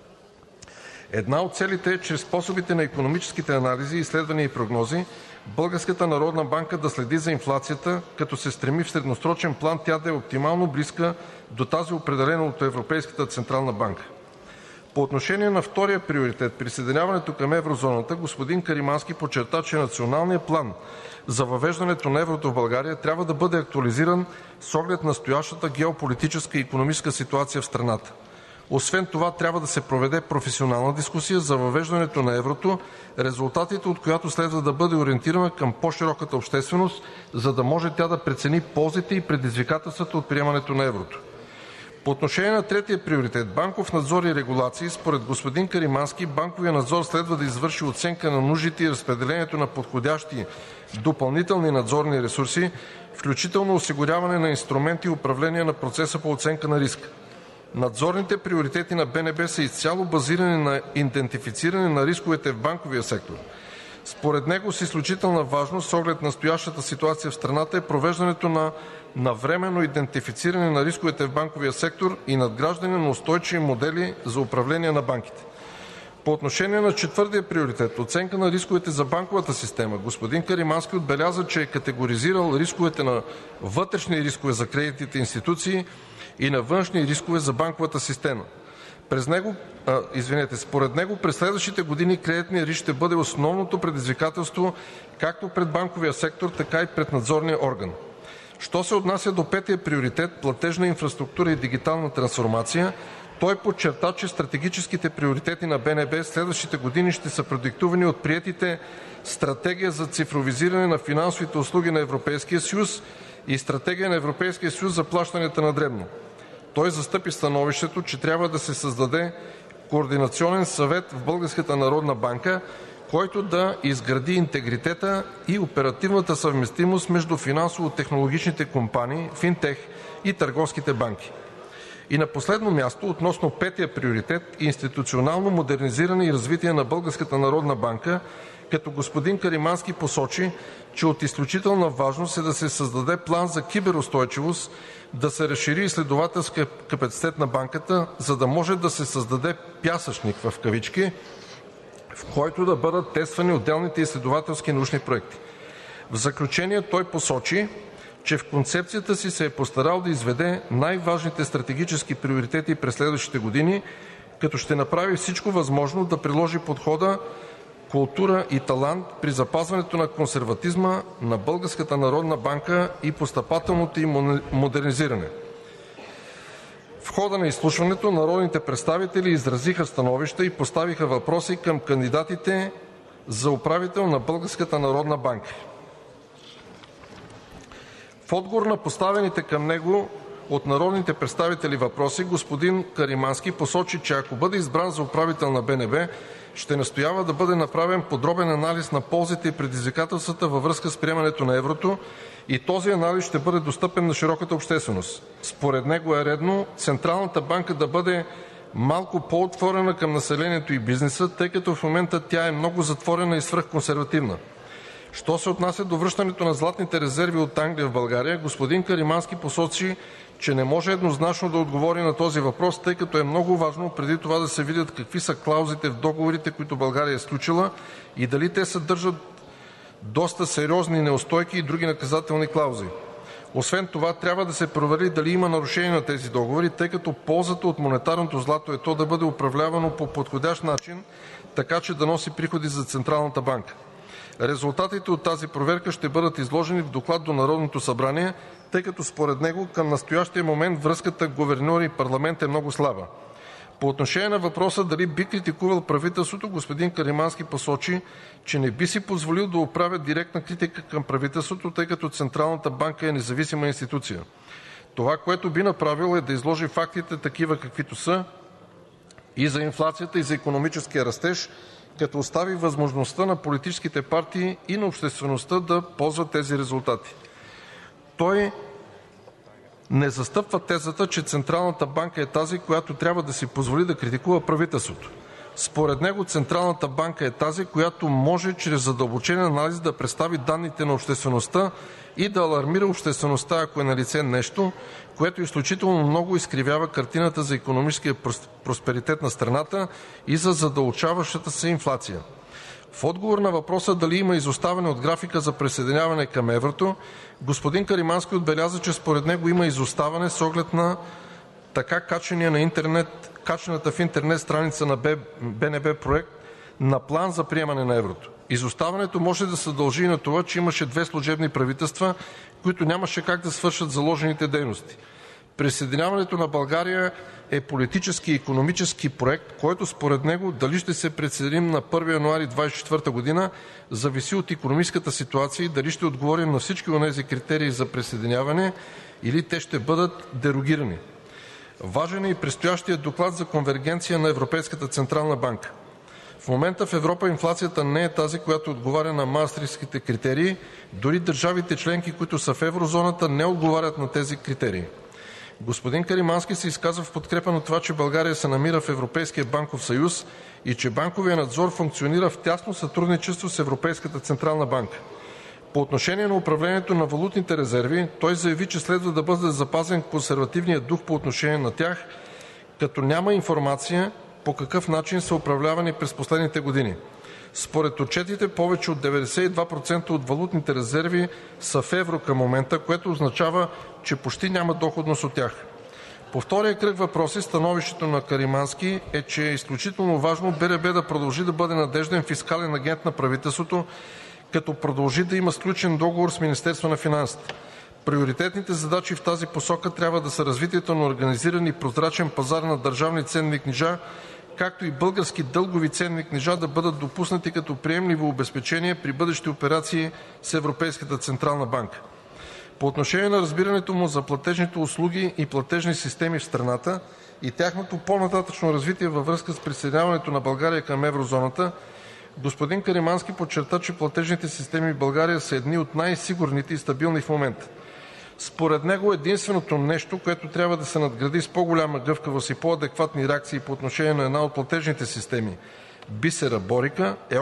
Една от целите е чрез способите на икономическите анализи, изследвания и прогнози Българската народна банка да следи за инфлацията, като се стреми в средносрочен план тя да е оптимално близка до тази, определена от Европейската централна банка. По отношение на втория приоритет – присъединяването към еврозоната, господин Каримански подчерта, че националният план за въвеждането на еврото в България трябва да бъде актуализиран с оглед настоящата геополитическа и икономическа ситуация в страната. Освен това трябва да се проведе професионална дискусия за въвеждането на еврото, резултатите от която следва да бъде ориентирана към по-широката общественост, за да може тя да прецени ползите и предизвикателствата от приемането на еврото. По отношение на третия приоритет – банков надзор и регулации, според господин Каримански банковият надзор следва да извърши оценка на нуждите и разпределението на подходящи допълнителни надзорни ресурси, включително осигуряване на инструменти и управление на процеса по оценка на риска. Надзорните приоритети на БНБ са изцяло базирани на идентифициране на рисковете в банковия сектор. Според него с изключителна важност с оглед настоящата ситуация в страната е провеждането на навременно идентифициране на рисковете в банковия сектор и надграждане на устойчиви модели за управление на банките. По отношение на четвъртия приоритет – оценка на рисковете за банковата система, господин Каримански отбеляза, че е категоризирал рисковете на вътрешни рискове за кредитните институции и на външни рискове за банковата система. Според него през следващите години кредитният риск ще бъде основното предизвикателство както пред банковия сектор, така и пред надзорния орган. Що се отнася до петия приоритет – платежна инфраструктура и дигитална трансформация, той подчерта, че стратегическите приоритети на БНБ следващите години ще са продиктувани от приетите Стратегия за цифровизиране на финансовите услуги на Европейския съюз и Стратегия на Европейския съюз за плащанията на дребно. Той застъпи становището, че трябва да се създаде координационен съвет в Българската народна банка, който да изгради интегритета и оперативната съвместимост между финансово-технологичните компании, финтех и търговските банки. И на последно място, относно петия приоритет – институционално модернизиране и развитие на Българската народна банка, като господин Каримански посочи, че от изключителна важност е да се създаде план за киберустойчивост, да се разшири изследователския капацитет на банката, за да може да се създаде „пясъчник“ в кавички, в който да бъдат тествани отделните изследователски научни проекти. В заключение той посочи, че в концепцията си се е постарал да изведе най-важните стратегически приоритети през следващите години, като ще направи всичко възможно да приложи подхода култура и талант при запазването на консерватизма на Българската народна банка и постъпателното ѝ модернизиране. В хода на изслушването народните представители изразиха становища и поставиха въпроси към кандидатите за управител на Българската народна банка. В отговор на поставените към него от народните представители въпроси господин Каримански посочи, че ако бъде избран за управител на БНБ, ще настоява да бъде направен подробен анализ на ползите и предизвикателствата във връзка с приемането на еврото и този анализ ще бъде достъпен на широката общественост. Според него е редно Централната банка да бъде малко по-отворена към населението и бизнеса, тъй като в момента тя е много затворена и свръхконсервативна. Що се отнася до връщането на златните резерви от Англия в България, господин Каримански посочи, че не може еднозначно да отговори на този въпрос, тъй като е много важно преди това да се видят какви са клаузите в договорите, които България е сключила, и дали те съдържат доста сериозни неустойки и други наказателни клаузи. Освен това, трябва да се провери дали има нарушение на тези договори, тъй като ползата от монетарното злато е то да бъде управлявано по подходящ начин, така че да носи приходи за Централната банка. Резултатите от тази проверка ще бъдат изложени в доклад до Народното събрание, тъй като според него към настоящия момент връзката гуверньор и парламент е много слаба. По отношение на въпроса дали би критикувал правителството, господин Каримански посочи, че не би си позволил да отправя директна критика към правителството, тъй като Централната банка е независима институция. Това, което би направил, е да изложи фактите такива каквито са и за инфлацията, и за икономическия растеж, като остави възможността на политическите партии и на обществеността да ползват тези резултати. Той не застъпва тезата, че Централната банка е тази, която трябва да си позволи да критикува правителството. Според него Централната банка е тази, която може чрез задълбочен анализ да представи данните на обществеността и да алармира обществеността, ако е налице нещо, което изключително много изкривява картината за икономическия просперитет на страната и за задълбочаващата се инфлация. В отговор на въпроса дали има изоставане от графика за присъединяване към еврото, господин Каримански отбеляза, че според него има изоставане с оглед на така качената в интернет страница на БНБ проект на план за приемане на еврото. Изоставането може да се дължи и на това, че имаше 2 служебни правителства, които нямаше как да свършат заложените дейности. Присъединяването на България е политически и икономически проект, който според него дали ще се присъединим на 1 януари 2024 година, зависи от икономическата ситуация и дали ще отговорим на всички онези критерии за присъединяване или те ще бъдат дерогирани. Важен е и предстоящият доклад за конвергенция на Европейската централна банка. В момента в Европа инфлацията не е тази, която отговаря на маастрихтските критерии. Дори държавите членки, които са в еврозоната, не отговарят на тези критерии. Господин Каримански се изказа в подкрепа на това, че България се намира в Европейския банков съюз и че банковият надзор функционира в тясно сътрудничество с Европейската централна банка. По отношение на управлението на валутните резерви, той заяви, че следва да бъде запазен консервативният дух по отношение на тях, като няма информация по какъв начин са управлявани през последните години. Според отчетите повече от 92% от валутните резерви са в евро към момента, което означава, че почти няма доходност от тях. По втория кръг въпроси становището на Каримански е, че е изключително важно БНБ да продължи да бъде надежден фискален агент на правителството, като продължи да има сключен договор с Министерството на финансите. Приоритетните задачи в тази посока трябва да са развитието на организиран и прозрачен пазар на държавни ценни книжа, както и български дългови ценни книжа да бъдат допуснати като приемливо обезпечение при бъдещи операции с Европейската централна банка. По отношение на разбирането му за платежните услуги и платежни системи в страната и тяхното по-нататъчно развитие във връзка с присъединяването на България към еврозоната, господин Каримански подчерта, че платежните системи в България са едни от най-сигурните и стабилни в момента. Според него единственото нещо, което трябва да се надгради с по-голяма гъвкавост и по-адекватни реакции по отношение на една от платежните системи – Бисера Борика, е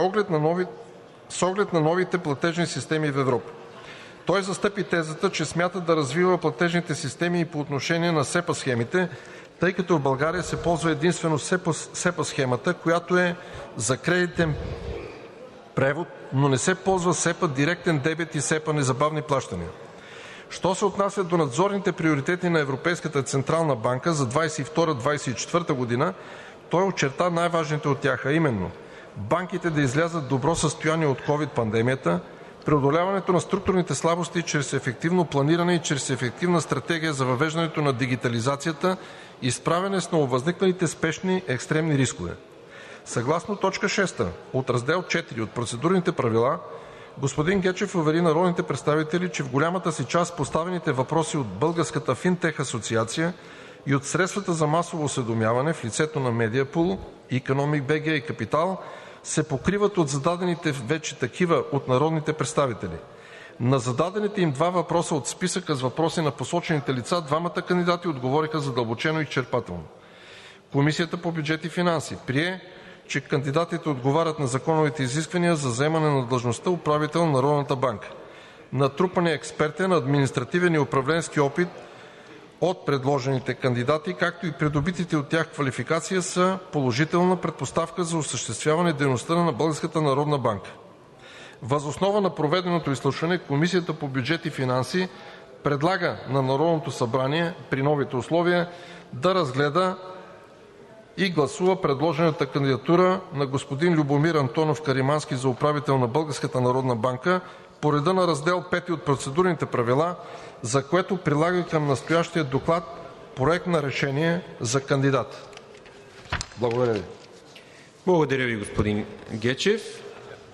с оглед на новите платежни системи в Европа. Той застъпи тезата, че смята да развива платежните системи и по отношение на СЕПА схемите, тъй като в България се ползва единствено СЕПА схемата, която е за кредитен превод, но не се ползва СЕПА директен дебит и СЕПА незабавни плащания. Що се отнася до надзорните приоритети на Европейската централна банка за 2022-2024 година, той очерта най-важните от тях, а именно банките да излязат в добро състояние от ковид пандемията, преодоляването на структурните слабости чрез ефективно планиране и чрез ефективна стратегия за въвеждането на дигитализацията и справяне с нововъзникналите спешни екстремни рискове. Съгласно точка 6 от раздел 4 от процедурните правила, господин Гечев увери народните представители, че в голямата си част поставените въпроси от Българската финтех асоциация и от средствата за масово осведомяване в лицето на Медиапул, Икономик БГ и Капитал се покриват от зададените вече такива от народните представители. На зададените им 2 въпроса от списъка с въпроси на посочените лица, двамата кандидати отговориха задълбочено и изчерпателно. Комисията по бюджет и финанси прие, че кандидатите отговарят на законовите изисквания за заемане на длъжността управител на Народната банка. Натрупан е експертен, административен и управленски опит от предложените кандидати, както и придобитите от тях квалификации са положителна предпоставка за осъществяване дейността на Българската народна банка. Въз основа на проведеното изслушване Комисията по бюджет и финанси предлага на Народното събрание при новите условия да разгледа и гласува предложената кандидатура на господин Любомир Антонов Каримански за управител на Българската народна банка по реда на раздел V от процедурните правила, за което прилага към настоящия доклад проект на решение за кандидата. Благодаря ви. Благодаря ви, господин Гечев.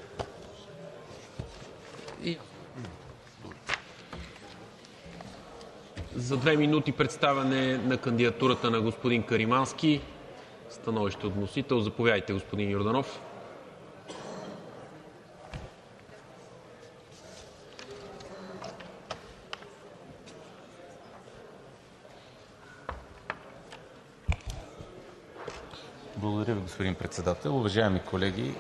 За 2 минути представяне на кандидатурата на господин Каримански. Становище от вносител. Заповядайте, господин Йорданов. Благодаря ви, господин Председател. Уважаеми колеги,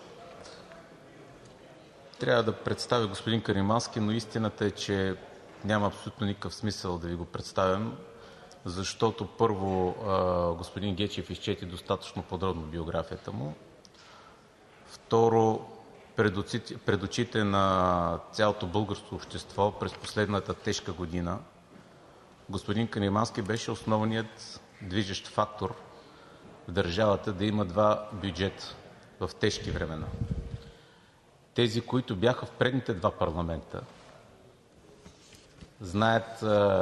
трябва да представя господин Каримански, но истината е, че няма абсолютно никакъв смисъл да ви го представям, защото първо господин Гечев изчете достатъчно подробно биографията му. Второ, пред очите на цялото българско общество през последната тежка година господин Каримански беше основният движещ фактор в държавата да има 2 бюджета в тежки времена. Тези, които бяха в предните 2 парламента, знаят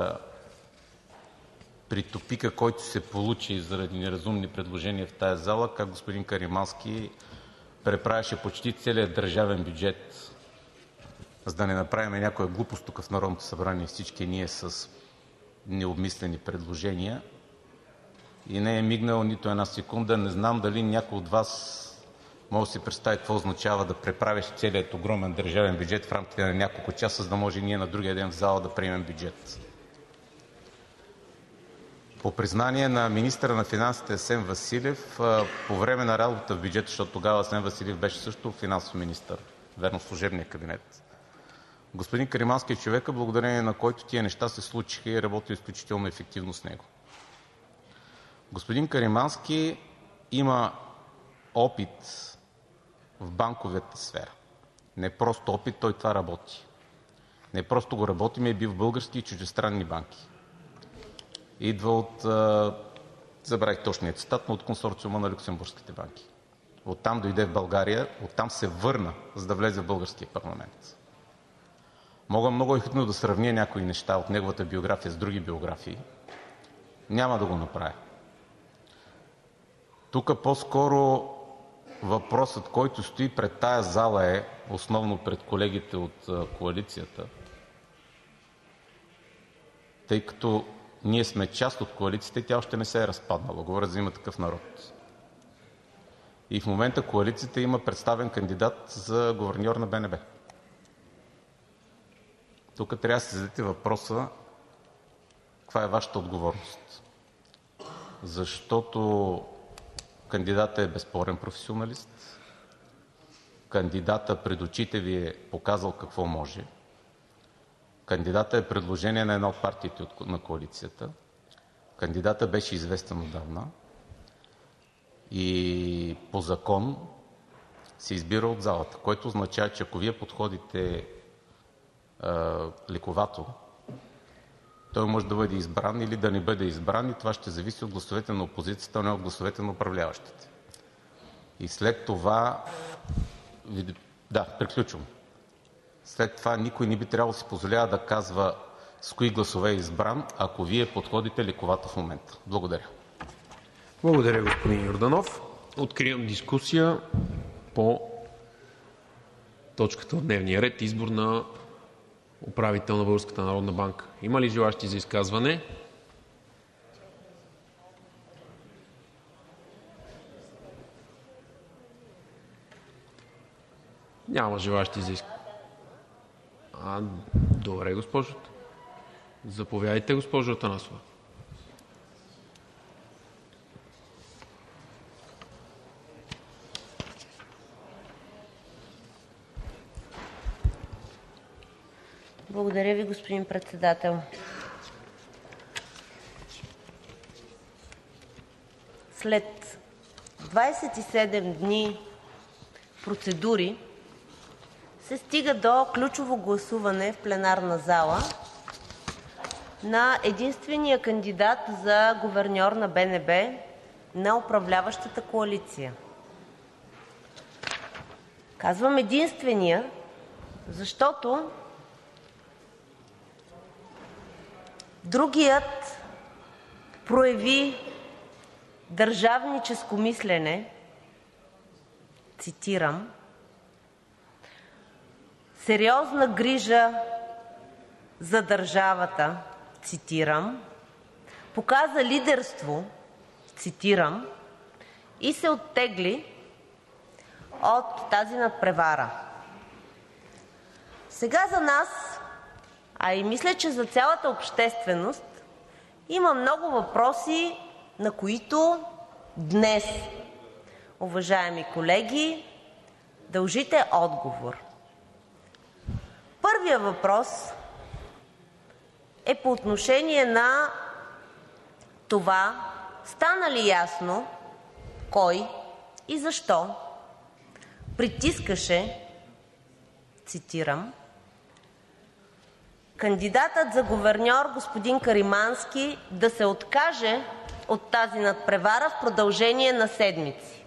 при тупика, който се получи заради неразумни предложения в тази зала, как господин Каримански преправяше почти целия държавен бюджет, за да не направим някоя глупост тук в Народното събрание всички ние с необмислени предложения. И не е мигнал нито една секунда. Не знам дали някой от Вас може да си представи какво означава да преправиш целият огромен държавен бюджет в рамките на няколко часа, за да може ние на другия ден в зала да приемем бюджет. По признание на министъра на финансите Асен Василев, по време на работата в бюджета, защото тогава Асен Василев беше също финансов министър, верно в служебния кабинет, господин Каримански е човека, благодарение на който тия неща се случиха и работи изключително ефективно с него. Господин Каримански има опит в банковата сфера. Не просто опит, той това работи. Не просто го работи, е бил в български и чуждестранни банки. Идва от, забравих точния цитат, но от консорциума на люксембургските банки. Оттам дойде в България, оттам се върна, за да влезе в българския парламент. Мога много ехидно да сравня някои неща от неговата биография с други биографии. Няма да го направя. Тук по-скоро въпросът, който стои пред тая зала, е основно пред колегите от коалицията, тъй като ние сме част от коалицията и тя още не се е разпаднала. Говоря за „Има такъв народ“. И в момента коалицията има представен кандидат за гуверньор на БНБ. Тук трябва да си зададете въпроса каква е Вашата отговорност. Защото кандидатът е безспорен професионалист, кандидатът пред очите Ви е показал какво може, кандидатът е предложение на една от партиите на коалицията, кандидатът беше известен отдавна и по закон се избира от залата, което означава, че ако Вие подходите лековато, той може да бъде избран или да не бъде избран и това ще зависи от гласовете на опозицията, а не от гласовете на управляващите. И след това приключвам. След това никой не би трябвало да си позволява да казва с кои гласове е избран, ако Вие подходите лековато в момента. Благодаря. Благодаря, господин Йорданов. Откривам дискусия по точката от дневния ред – избор на управител на Българската народна банка. Има ли желаещи за изказване? Няма желаещи за изказване. Добре, госпожо. Заповядайте, госпожо Атанасова. Благодаря Ви, господин Председател. След 27 дни процедури се стига до ключово гласуване в пленарната зала на единствения кандидат за гуверньор на БНБ на управляващата коалиция. Казвам единствения, защото другият прояви държавническо мислене, цитирам, сериозна грижа за държавата, цитирам, показа лидерство, цитирам, и се оттегли от тази надпревара. Сега за нас, а и мисля, че за цялата общественост, има много въпроси, на които днес, уважаеми колеги, дължите отговор. Първият въпрос е по отношение на това стана ли ясно кой и защо притискаше, цитирам, кандидатът за гуверньор господин Каримански да се откаже от тази надпревара в продължение на седмици.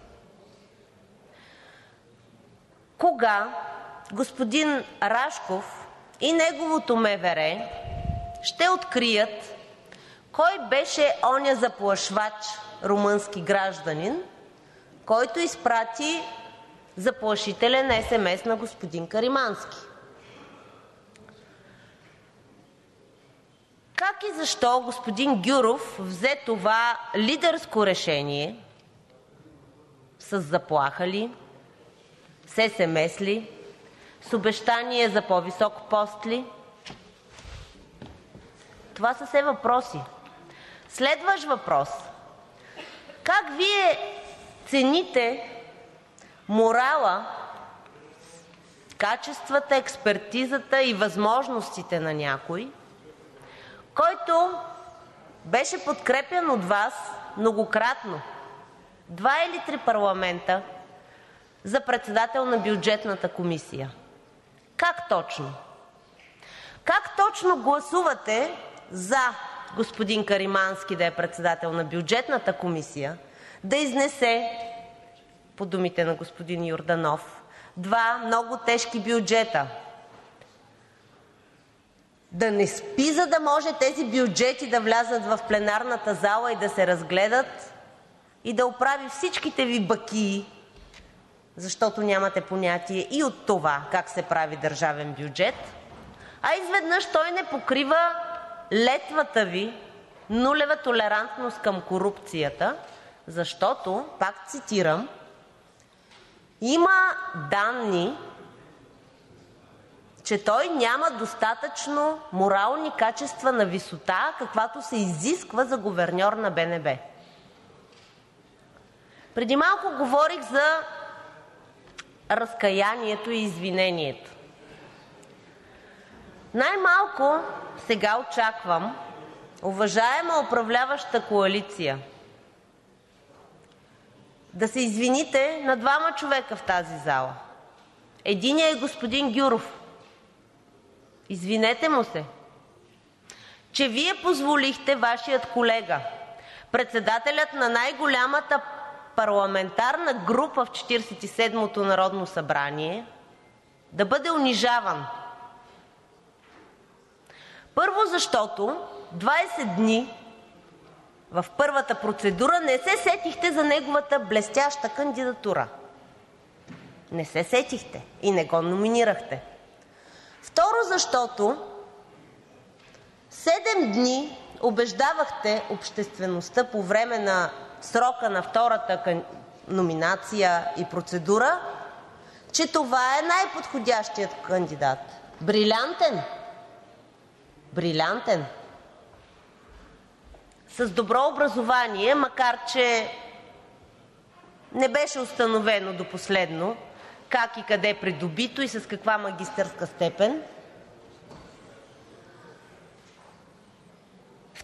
Кога господин Рашков и неговото МВР ще открият кой беше оня заплашвач румънски гражданин, който изпрати заплашителен есемес на господин Каримански? Как и защо господин Гюров взе това лидерско решение? С заплаха ли? С есемес ли? С обещание за по-висок пост ли? Това са все въпроси. Следващ въпрос. Как Вие цените морала, качествата, експертизата и възможностите на някой, който беше подкрепян от Вас многократно, 2 или 3 парламента, за председател на Бюджетната комисия? Как точно? Как точно гласувате за господин Каримански да е председател на Бюджетната комисия, да изнесе, по думите на господин Йорданов, 2 много тежки бюджета, да не спи, за да може тези бюджети да влязат в пленарната зала и да се разгледат, и да оправи всичките Ви бакии, защото нямате понятие и от това как се прави държавен бюджет, а изведнъж той не покрива летвата Ви нулева толерантност към корупцията, защото, пак цитирам, има данни, че той няма достатъчно морални качества на висота, каквато се изисква за гуверньор на БНБ. Преди малко говорих за разкаянието и извинението. Най-малко сега очаквам, уважаема управляваща коалиция, да се извините на 2 човека в тази зала. Единият е господин Гюров. Извинете му се, че Вие позволихте Вашият колега, председателят на най-голямата парламентарна група в 47-ото народно събрание, да бъде унижаван. Първо, защото 20 дни в първата процедура не се сетихте за неговата блестяща кандидатура. Не се сетихте и не го номинирахте. Второ, защото 7 дни убеждавахте обществеността по време на срока на втората номинация и процедура, че това е най-подходящият кандидат. Брилянтен! Брилянтен! С добро образование, макар че не беше установено до последно как и къде придобито и с каква магистърска степен.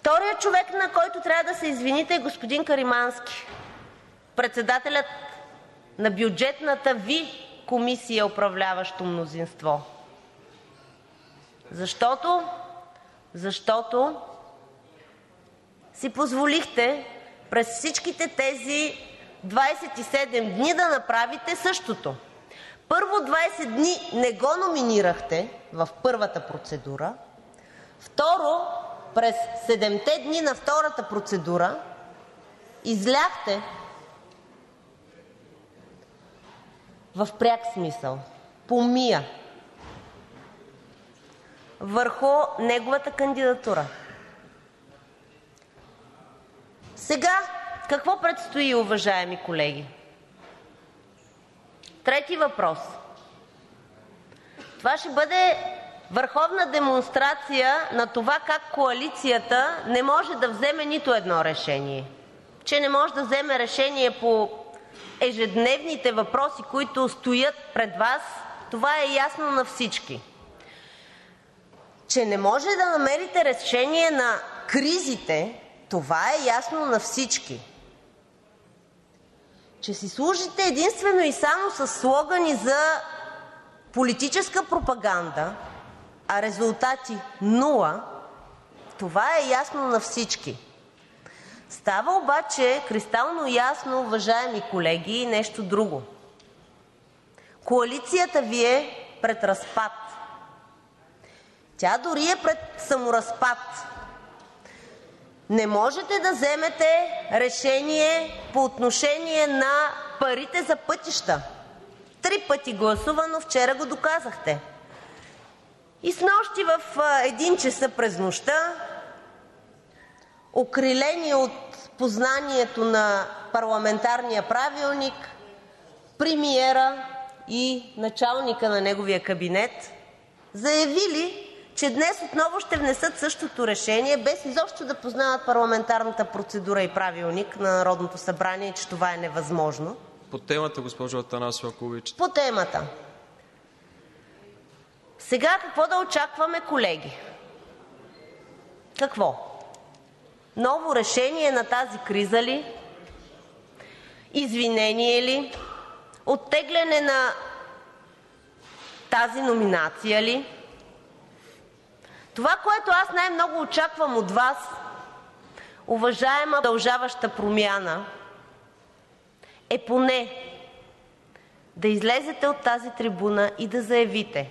Вторият човек, на който трябва да се извините, е господин Каримански, председателят на бюджетната Ви комисия, управляващо мнозинство. Защото си позволихте през всичките тези 27 дни да направите същото. Първо, 20 дни не го номинирахте в първата процедура. Второ, през 7-те дни на втората процедура изляхте в пряк смисъл помия върху неговата кандидатура. Сега какво предстои, уважаеми колеги? Трети въпрос. Това ще бъде върховна демонстрация на това как коалицията не може да вземе нито едно решение. Че не може да вземе решение по ежедневните въпроси, които стоят пред Вас, това е ясно на всички. Че не може да намерите решение на кризите, това е ясно на всички. Че си служите единствено и само с слогани за политическа пропаганда, а резултати нула, това е ясно на всички. Става обаче кристално ясно, уважаеми колеги, и нещо друго. Коалицията Ви е пред разпад. Тя дори е пред саморазпад. Не можете да вземете решение по отношение на парите за пътища. 3 пъти гласувано, вчера го доказахте. И снощи в 1 часа през нощта, окрилени от познанието на парламентарния правилник, премиера и началника на неговия кабинет заявили, че днес отново ще внесат същото решение, без изобщо да познават парламентарната процедура и правилник на Народното събрание, че това е невъзможно. По темата, госпожо Атанасова, ако обичате. По темата. Сега какво да очакваме, колеги? Какво? Ново решение на тази криза ли? Извинение ли? Оттегляне на тази номинация ли? Това, което аз най-много очаквам от Вас, уважаема продължаваща промяна, е поне да излезете от тази трибуна и да заявите,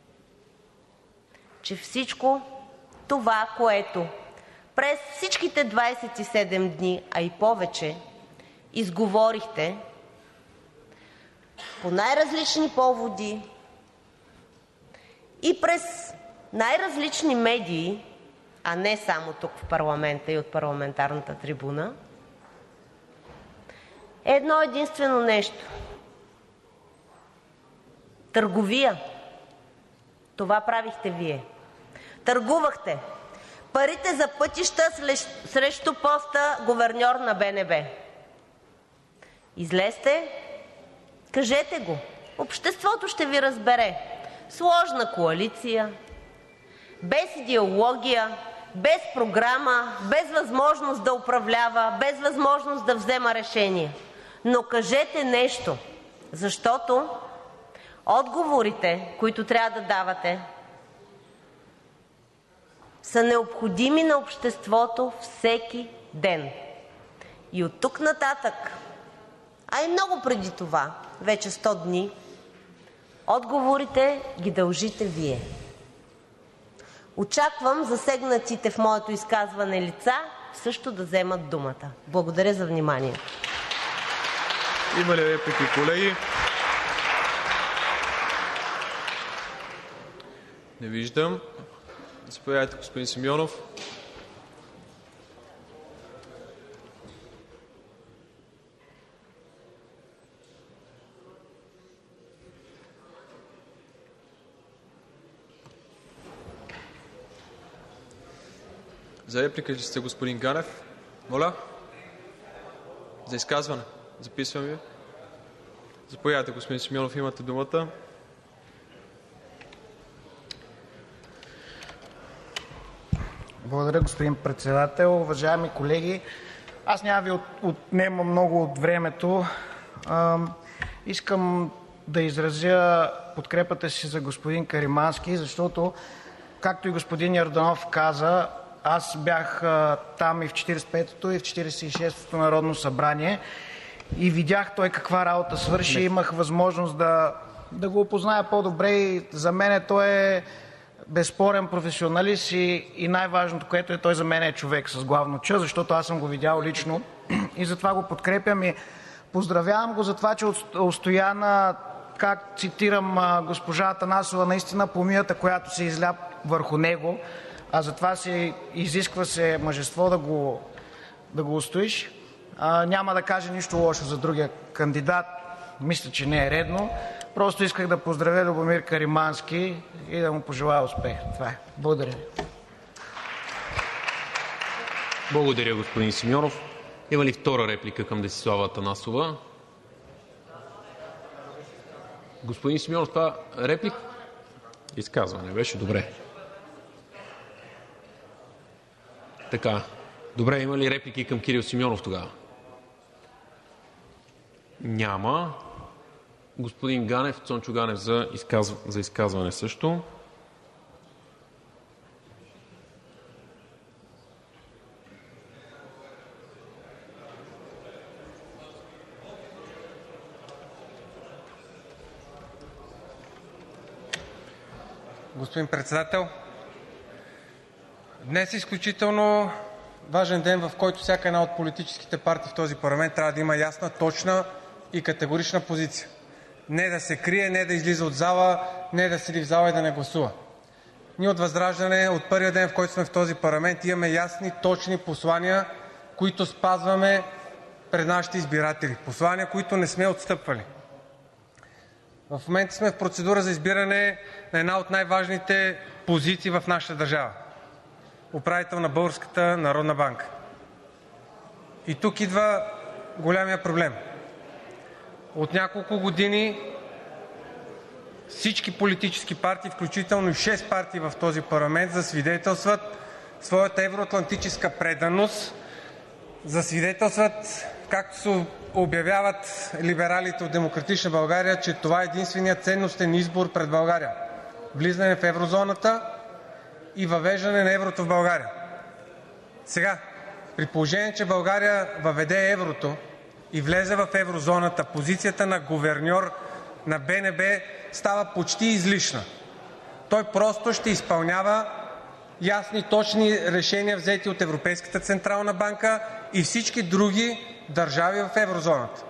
че всичко това, което през всичките 27 дни, а и повече, изговорихте по най-различни поводи и през най-различни медии, а не само тук в парламента и от парламентарната трибуна, е едно единствено нещо. Търговия. Това правихте Вие. Търгувахте парите за пътища срещу поста гуверньор на БНБ. Излезте, кажете го. Обществото ще Ви разбере. Сложна коалиция, без идеология, без програма, без възможност да управлява, без възможност да взема решение. Но кажете нещо, защото отговорите, които трябва да давате, са необходими на обществото всеки ден. И оттук нататък, а и много преди това, вече 100 дни, отговорите ги дължите Вие. Очаквам засегнатите в моето изказване лица също да вземат думата. Благодаря за вниманието. Има ли реплики, колеги? Не виждам. Заповядайте, господин Симеонов. За реплика ли сте, господин Ганев? Моля? За изказване? Записвам ви. Заповядайте, господин Симеонов, имате думата. Благодаря, господин Председател. Уважаеми колеги, аз няма ви отнема много от времето. Искам да изразя подкрепата си за господин Каримански, защото, както и господин Йорданов каза, аз бях там и в 45-тото, и в 46-тото Народно събрание и видях той каква работа свърши. Имах възможност да го опозная по-добре и за мен той е безспорен професионалист и най-важното, което е, той за мен е човек с главно Ч, защото аз съм го видял лично и затова го подкрепям и поздравявам го за това, че устоя на, как цитирам госпожа Атанасова, наистина помията, която се изля върху него, а затова се изисква мъжество да го устоиш. Няма да кажа нищо лошо за другия кандидат, мисля, че не е редно. Просто исках да поздравя Любомир Каримански и да му пожелая успех. Това е. Благодаря ви. Благодаря, господин Симеонов. Има ли втора реплика към Десислава Атанасова? Господин Симеонов, това реплика? Изказване беше, добре. Така, добре, има ли реплики към Кирил Симеонов тогава? Няма. Господин Ганев, Цончо Ганев за изказване също. Господин Председател, днес е изключително важен ден, в който всяка една от политическите партии в този парламент трябва да има ясна, точна и категорична позиция. Не да се крие, не да излиза от зала, не да седи в зала и да не гласува. Ние от ВЪЗРАЖДАНЕ от първия ден, в който сме в този парламент, имаме ясни, точни послания, които спазваме пред нашите избиратели. Послания, които не сме отстъпвали. В момента сме в процедура за избиране на една от най-важните позиции в нашата държава – управител на Българската народна банка. И тук идва големия проблем. От няколко години всички политически партии, включително и 6 партии в този парламент, засвидетелстват своята евроатлантическа преданост, засвидетелстват, както се обявяват либералите от „Демократична България“, че това е единственият ценностен избор пред България – влизане в еврозоната и въвеждане на еврото в България. Сега, при положение че България въведе еврото и влезе в еврозоната, позицията на гуверньор на БНБ става почти излишна. Той просто ще изпълнява ясни, точни решения, взети от Европейската централна банка и всички други държави в еврозоната.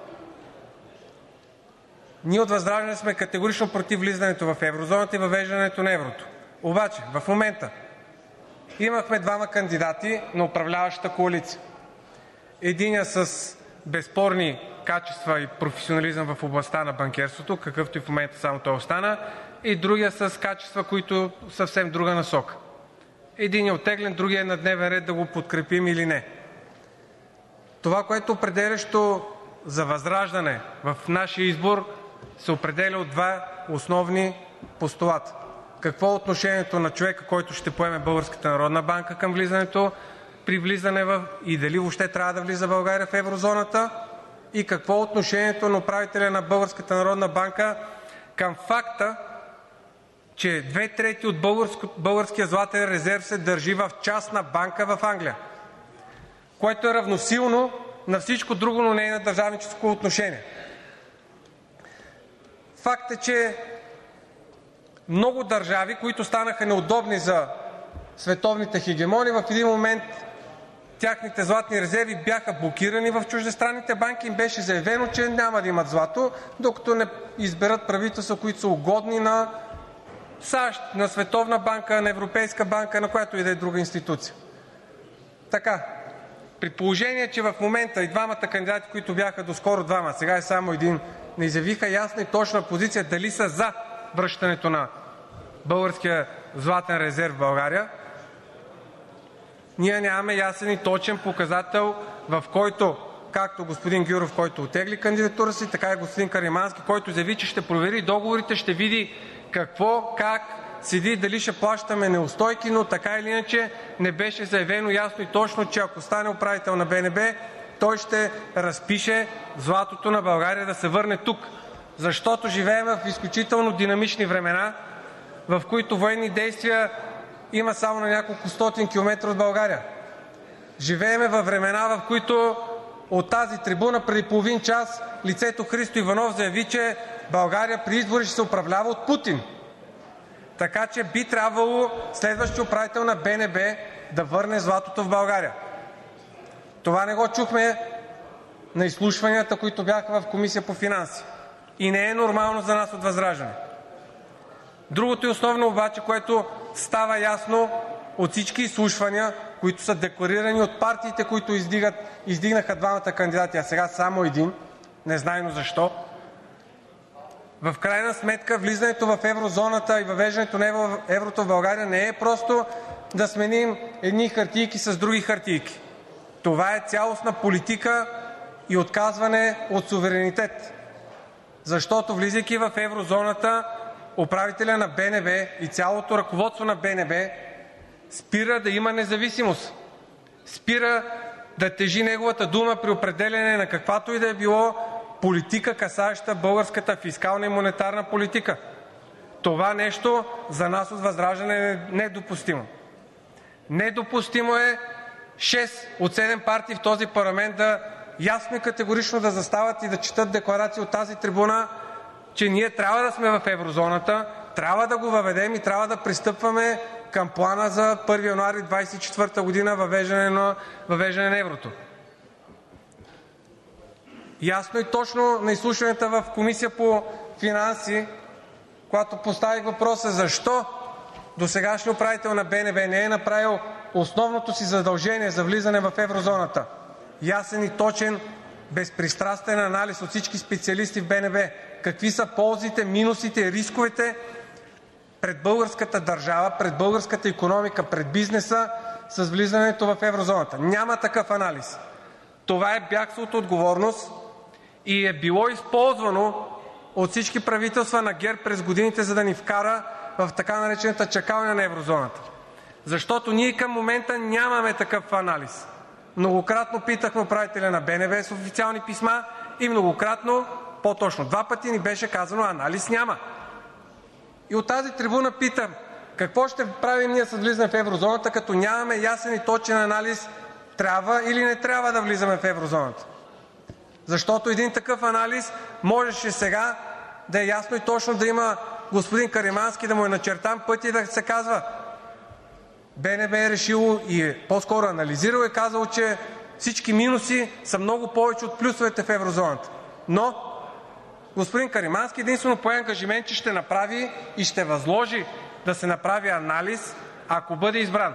Ние от ВЪЗРАЖДАНЕ сме категорично против влизането в еврозоната и въвеждането на еврото. Обаче в момента имахме двама кандидати на управляващата коалиция. Единият с безспорни качества и професионализъм в областта на банкерството, какъвто и в момента само той остана, и другия с качества, които съвсем друга насока. Единият е оттеглен, другият е на дневен ред да го подкрепим или не. Това, което е определящо за ВЪЗРАЖДАНЕ в нашия избор, се определя от два основни постулата. Какво е отношението на човека, който ще поеме Българската народна банка към влизането, при влизане и дали въобще трябва да влиза България в еврозоната, и какво е отношението на управителя на Българската народна банка към факта, че 2/3 от българския златен резерв се държи в частна банка в Англия, което е равносилно на всичко друго, но не и на държавническо отношение. Факт е, че много държави, които станаха неудобни за световните хегемони, в един момент техните златни резерви бяха блокирани в чуждестранните банки и им беше заявено, че няма да имат злато, докато не изберат правителства, които са угодни на САЩ, на Световна банка, на Европейска банка, на която и да е друга институция. Така, при положение че в момента и двамата кандидати, които бяха доскоро двама, сега е само един, не изявиха ясна и точна позиция дали са за връщането на българския златен резерв в България, ние нямаме ясен и точен показател, в който както господин Гюров, който оттегли кандидатурата си, така и господин Каримански, който заяви, че ще провери договорите, ще види какво, как седи дали ще плащаме неустойки, но така или иначе не беше заявено ясно и точно, че ако стане управител на БНБ, той ще разпише златото на България да се върне тук. Защото живеем в изключително динамични времена, в които военни действия има само на няколко стотин километра от България. Живеем във времена, в които от тази трибуна преди половин час лицето Христо Иванов заяви, че България при избори ще се управлява от Путин. Така че би трябвало следващия управител на БНБ да върне златото в България. Това не го чухме на изслушванията, които бяха в Комисията по финанси. И не е нормално за нас от ВЪЗРАЖДАНЕ. Другото и основно обаче, което става ясно от всички изслушвания, които са декларирани от партиите, които издигнаха двамата кандидати, а сега само един, незнайно защо, в крайна сметка влизането в еврозоната и въвеждането на еврото в България не е просто да сменим едни хартийки с други хартийки. Това е цялостна политика и отказване от суверенитет. Защото влизайки в еврозоната, управителят на БНБ и цялото ръководство на БНБ спира да има независимост, спира да тежи неговата дума при определяне на каквато и да е било политика, касаеща българската фискална и монетарна политика. Това нещо за нас от ВЪЗРАЖДАНЕ е недопустимо. Недопустимо е 6 от 7 партии в този парламент да ясно и категорично да застават и да четат декларации от тази трибуна, че ние трябва да сме в еврозоната, трябва да го въведем и трябва да пристъпваме към плана за 1 януари 2024 г. въвеждане на еврото. Ясно и точно на изслушванията в Комисията по финанси, когато поставих въпроса защо досегашният управител на БНБ не е направил основното си задължение за влизане в еврозоната – ясен и точен, безпристрастен анализ от всички специалисти в БНБ, какви са ползите, минусите и рисковете пред българската държава, пред българската икономика, пред бизнеса с влизането в еврозоната. Няма такъв анализ. Това е бягство от отговорност и е било използвано от всички правителства на ГЕРБ през годините, за да ни вкара в така наречената чакалня на еврозоната. Защото ние към момента нямаме такъв анализ. Многократно питахме управителя на БНБ с официални писма и многократно, по-точно 2 пъти, ни беше казано: анализ няма. И от тази трибуна питам: какво ще правим ние с влизане в еврозоната, като нямаме ясен и точен анализ трябва или не трябва да влизаме в еврозоната? Защото един такъв анализ можеше сега да е ясно и точно, да има господин Каримански, да му е начертан път и да се казва: БНБ е решило и по-скоро анализирало и казало, че всички минуси са много повече от плюсовете в еврозоната. Но господин Каримански единствено пое ангажимент, че ще направи и ще възложи да се направи анализ, ако бъде избран.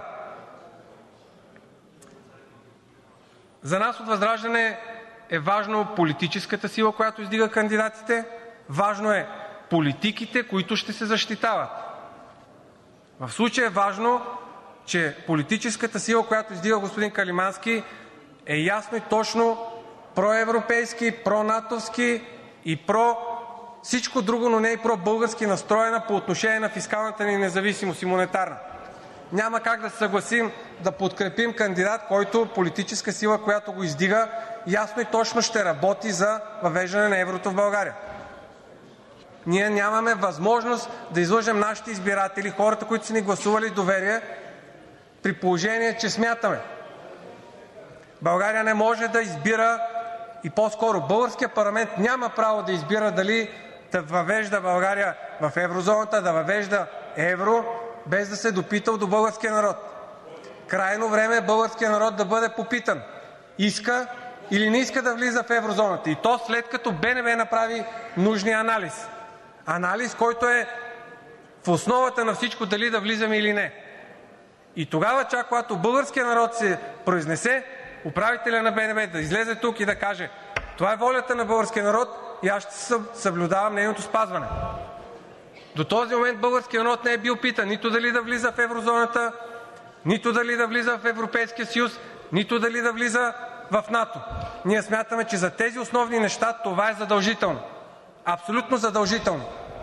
За нас от ВЪЗРАЖДАНЕ е важно политическата сила, която издига кандидатите, важно е политиките, които ще се защитават. В случая е важно, че политическата сила, която издига господин Каримански, е ясно и точно проевропейски, пронатовски и всичко друго, но не и пробългарски настроена по отношение на фискалната ни независимост и монетарна. Няма как да се съгласим да подкрепим кандидат, който политическа сила, която го издига, ясно и точно ще работи за въвеждане на еврото в България. Ние нямаме възможност да излъжем нашите избиратели, хората, които са ни гласували доверие, при положение че смятаме: България не може да избира, и по-скоро българският парламент няма право да избира дали да въвежда България в еврозоната, да въвежда евро, без да се допитал до българския народ. Крайно време е българският народ да бъде попитан иска или не иска да влиза в еврозоната, и то след като БНБ направи нужния анализ. Анализ, който е в основата на всичко дали да влизаме или не. И тогава чак когато българският народ се произнесе, управителят на БНБ да излезе тук и да каже: това е волята на българския народ и аз ще съблюдавам нейното спазване. До този момент българският народ не е бил питан нито дали да влиза в еврозоната, нито дали да влиза в Европейския съюз, нито дали да влиза в НАТО. Ние смятаме, че за тези основни неща това е задължително. Абсолютно задължително.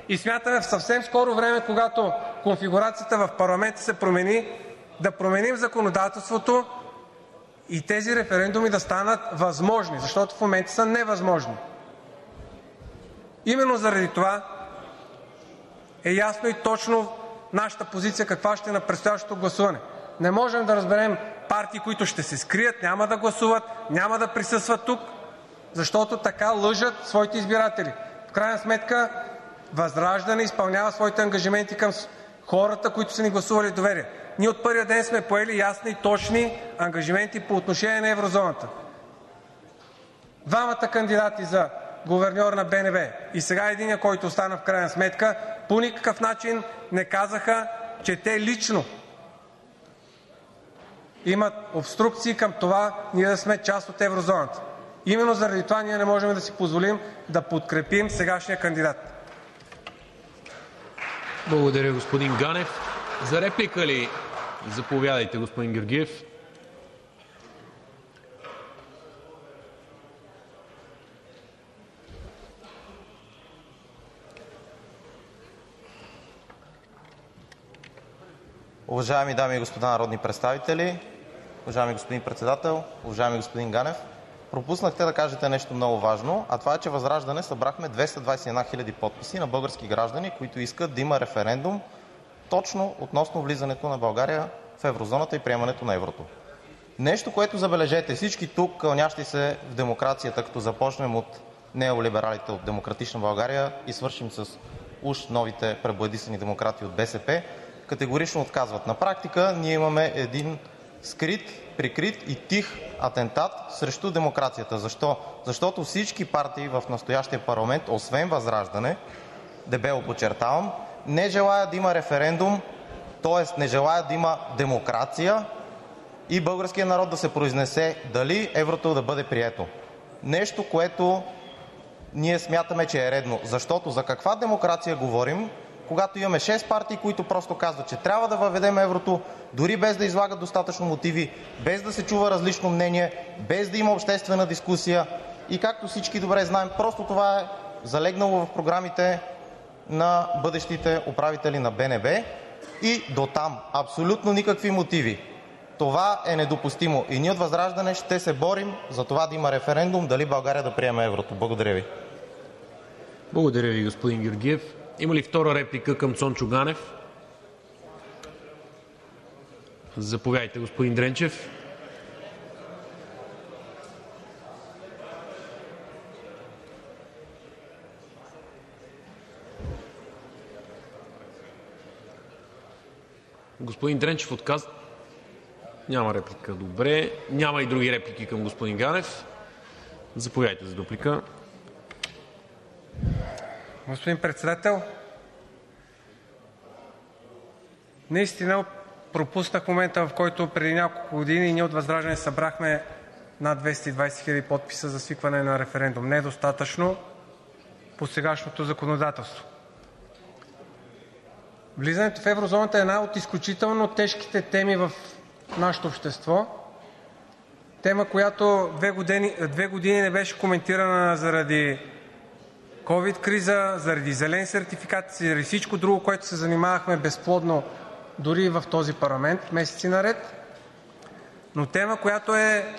И смятаме в съвсем скоро време, когато конфигурацията в парламента се промени, да променим законодателството и тези референдуми да станат възможни, защото в момента са невъзможни. Именно заради това е ясно и точно нашата позиция каква ще е на предстоящото гласуване. Не можем да разберем партии, които ще се скрият, няма да гласуват, няма да присъстват тук, защото така лъжат своите избиратели. В крайна сметка ВЪЗРАЖДАНЕ изпълнява своите ангажименти към хората, които са ни гласували доверие. Ние от първия ден сме поели ясни и точни ангажименти по отношение на еврозоната. Двамата кандидати за гуверньор на БНБ и сега единия, който остана в крайна сметка, по никакъв начин не казаха, че те лично имат обструкции към това ние да сме част от еврозоната. Именно заради това ние не можем да си позволим да подкрепим сегашния кандидат. Благодаря, господин Ганев. За реплика ли? Заповядайте, господин Георгиев. Уважаеми дами и господа народни представители, уважаеми господин Председател, уважаеми господин Ганев! Пропуснахте да кажете нещо много важно, а това е, че ВЪЗРАЖДАНЕ събрахме 221 000 подписи на български граждани, които искат да има референдум точно относно влизането на България в еврозоната и приемането на еврото. Нещо, което, забележете, всички тук, кълнящи се в демокрацията, като започнем от неолибералите от „Демократична България“ и свършим с уж новите пребоядисани демократи от БСП, категорично отказват. На практика ние имаме един скрит, прикрит и тих атентат срещу демокрацията. Защо? Защото всички партии в настоящия парламент, освен ВЪЗРАЖДАНЕ, дебело подчертавам, не желаят да има референдум, т.е. не желаят да има демокрация и българският народ да се произнесе дали еврото да бъде прието. Нещо, което ние смятаме, че е редно. Защото за каква демокрация говорим, когато имаме 6 партии, които просто казват, че трябва да въведем еврото, дори без да излагат достатъчно мотиви, без да се чува различно мнение, без да има обществена дискусия и както всички добре знаем, просто това е залегнало в програмите на бъдещите управители на БНБ и дотам. Абсолютно никакви мотиви. Това е недопустимо и ние от ВЪЗРАЖДАНЕ ще се борим за това да има референдум дали България да приеме еврото. Благодаря ви. Благодаря ви, господин Георгиев. Има ли втора реплика към Цончо Ганев? Заповядайте, господин Дренчев. Господин Дренчев отказа. Няма реплика. Добре. Няма и други реплики към господин Ганев. Заповядайте за дуплика. Господин Председател, наистина пропуснах момента, в който преди няколко години ние от ВЪЗРАЖДАНЕ събрахме над 220 000 подписа за свикване на референдум. Недостатъчно по сегашното законодателство. Влизането в еврозоната е една от изключително тежките теми в нашето общество. Тема, която 2 години не беше коментирана заради ковид криза, заради зелен сертификат, заради всичко друго, което се занимавахме безплодно дори и в този парламент месеци наред, но тема, която е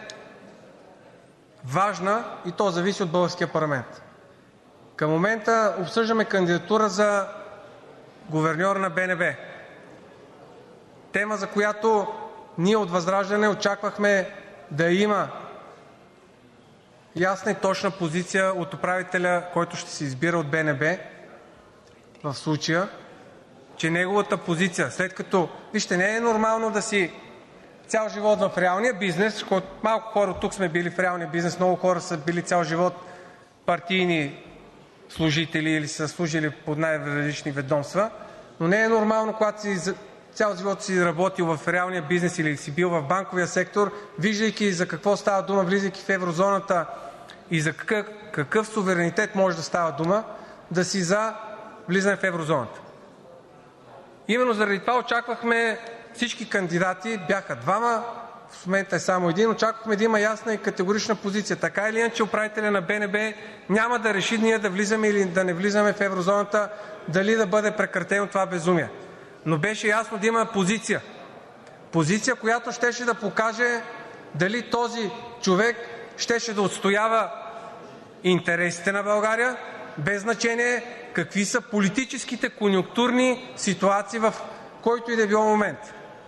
важна и то зависи от българския парламент. Към момента обсъждаме кандидатура за гуверньор на БНБ. Тема, за която ние от ВЪЗРАЖДАНЕ очаквахме да има ясна и точна позиция от управителя, който ще се избира от БНБ в случая, че неговата позиция, след като, вижте, не е нормално да си цял живот в реалния бизнес, защото малко хора тук сме били в реалния бизнес, много хора са били цял живот партийни служители или са служили под най-различни ведомства, но не е нормално, когато си цял живот си работил в реалния бизнес или си бил в банковия сектор, виждайки за какво става дума, влизайки в еврозоната и за какъв суверенитет може да става дума, да си за влизане в еврозоната. Именно заради това очаквахме всички кандидати, бяха двама, в момента е само един. Очаквахме да има ясна и категорична позиция. Така или иначе управителят на БНБ няма да реши ние да влизаме или да не влизаме в еврозоната, дали да бъде прекратено това безумие. Но беше ясно да има позиция. Позиция, която щеше да покаже дали този човек щеше да отстоява интересите на България, без значение какви са политическите конюнктурни ситуации в който и да е било момент.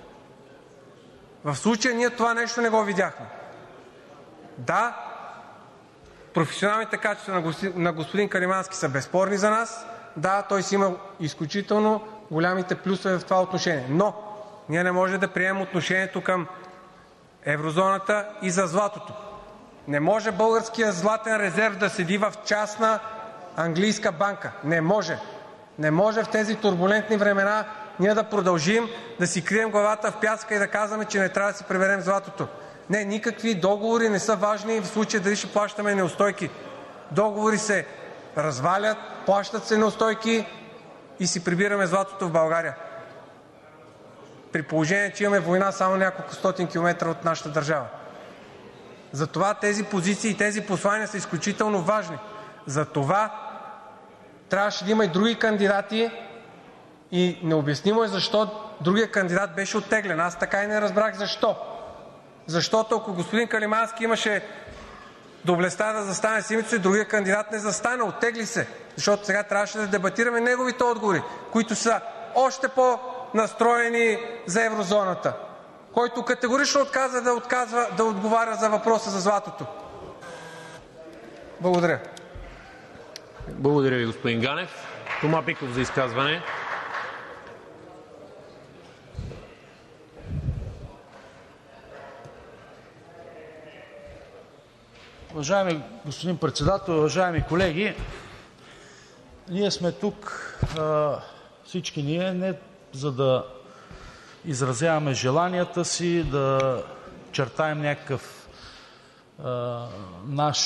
В случая ние това нещо не го видяхме. Да, професионалните качества на господин Каримански са безспорни за нас. Да, той си има изключително голямите плюсове в това отношение. Но ние не можем да приемем отношението към еврозоната и за златото. Не може българският златен резерв да седи в частна английска банка. Не може. Не може в тези турбулентни времена ние да продължим да си крием главата в пясъка и да казваме, че не трябва да си приберем златото. Не, никакви договори не са важни в случая дали ще плащаме неустойки. Договори се развалят, плащат се неустойки и си прибираме златото в България. При положение, че имаме война само няколко стотин километра от нашата държава. Затова тези позиции и тези послания са изключително важни. Затова трябваше да има и други кандидати и необяснимо е защо другият кандидат беше оттеглен. Аз така и не разбрах защо. Защото ако господин Каримански имаше доблестта да застане с името си, другият кандидат не застана, оттегли се. Защото сега трябваше да дебатираме неговите отговори, които са още по-настроени за еврозоната, който категорично отказа да отговаря за въпроса за златото. Благодаря. Благодаря Ви, господин Ганев. Тома Биков за изказване. Уважаеми господин Председател, уважаеми колеги! Ние сме тук, всички ние, не за да изразяваме желанията си, да чертаем някакъв наш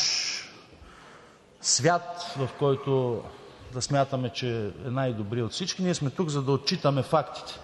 свят, в който да смятаме, че е най-добрият от всички. Ние сме тук, за да отчитаме фактите.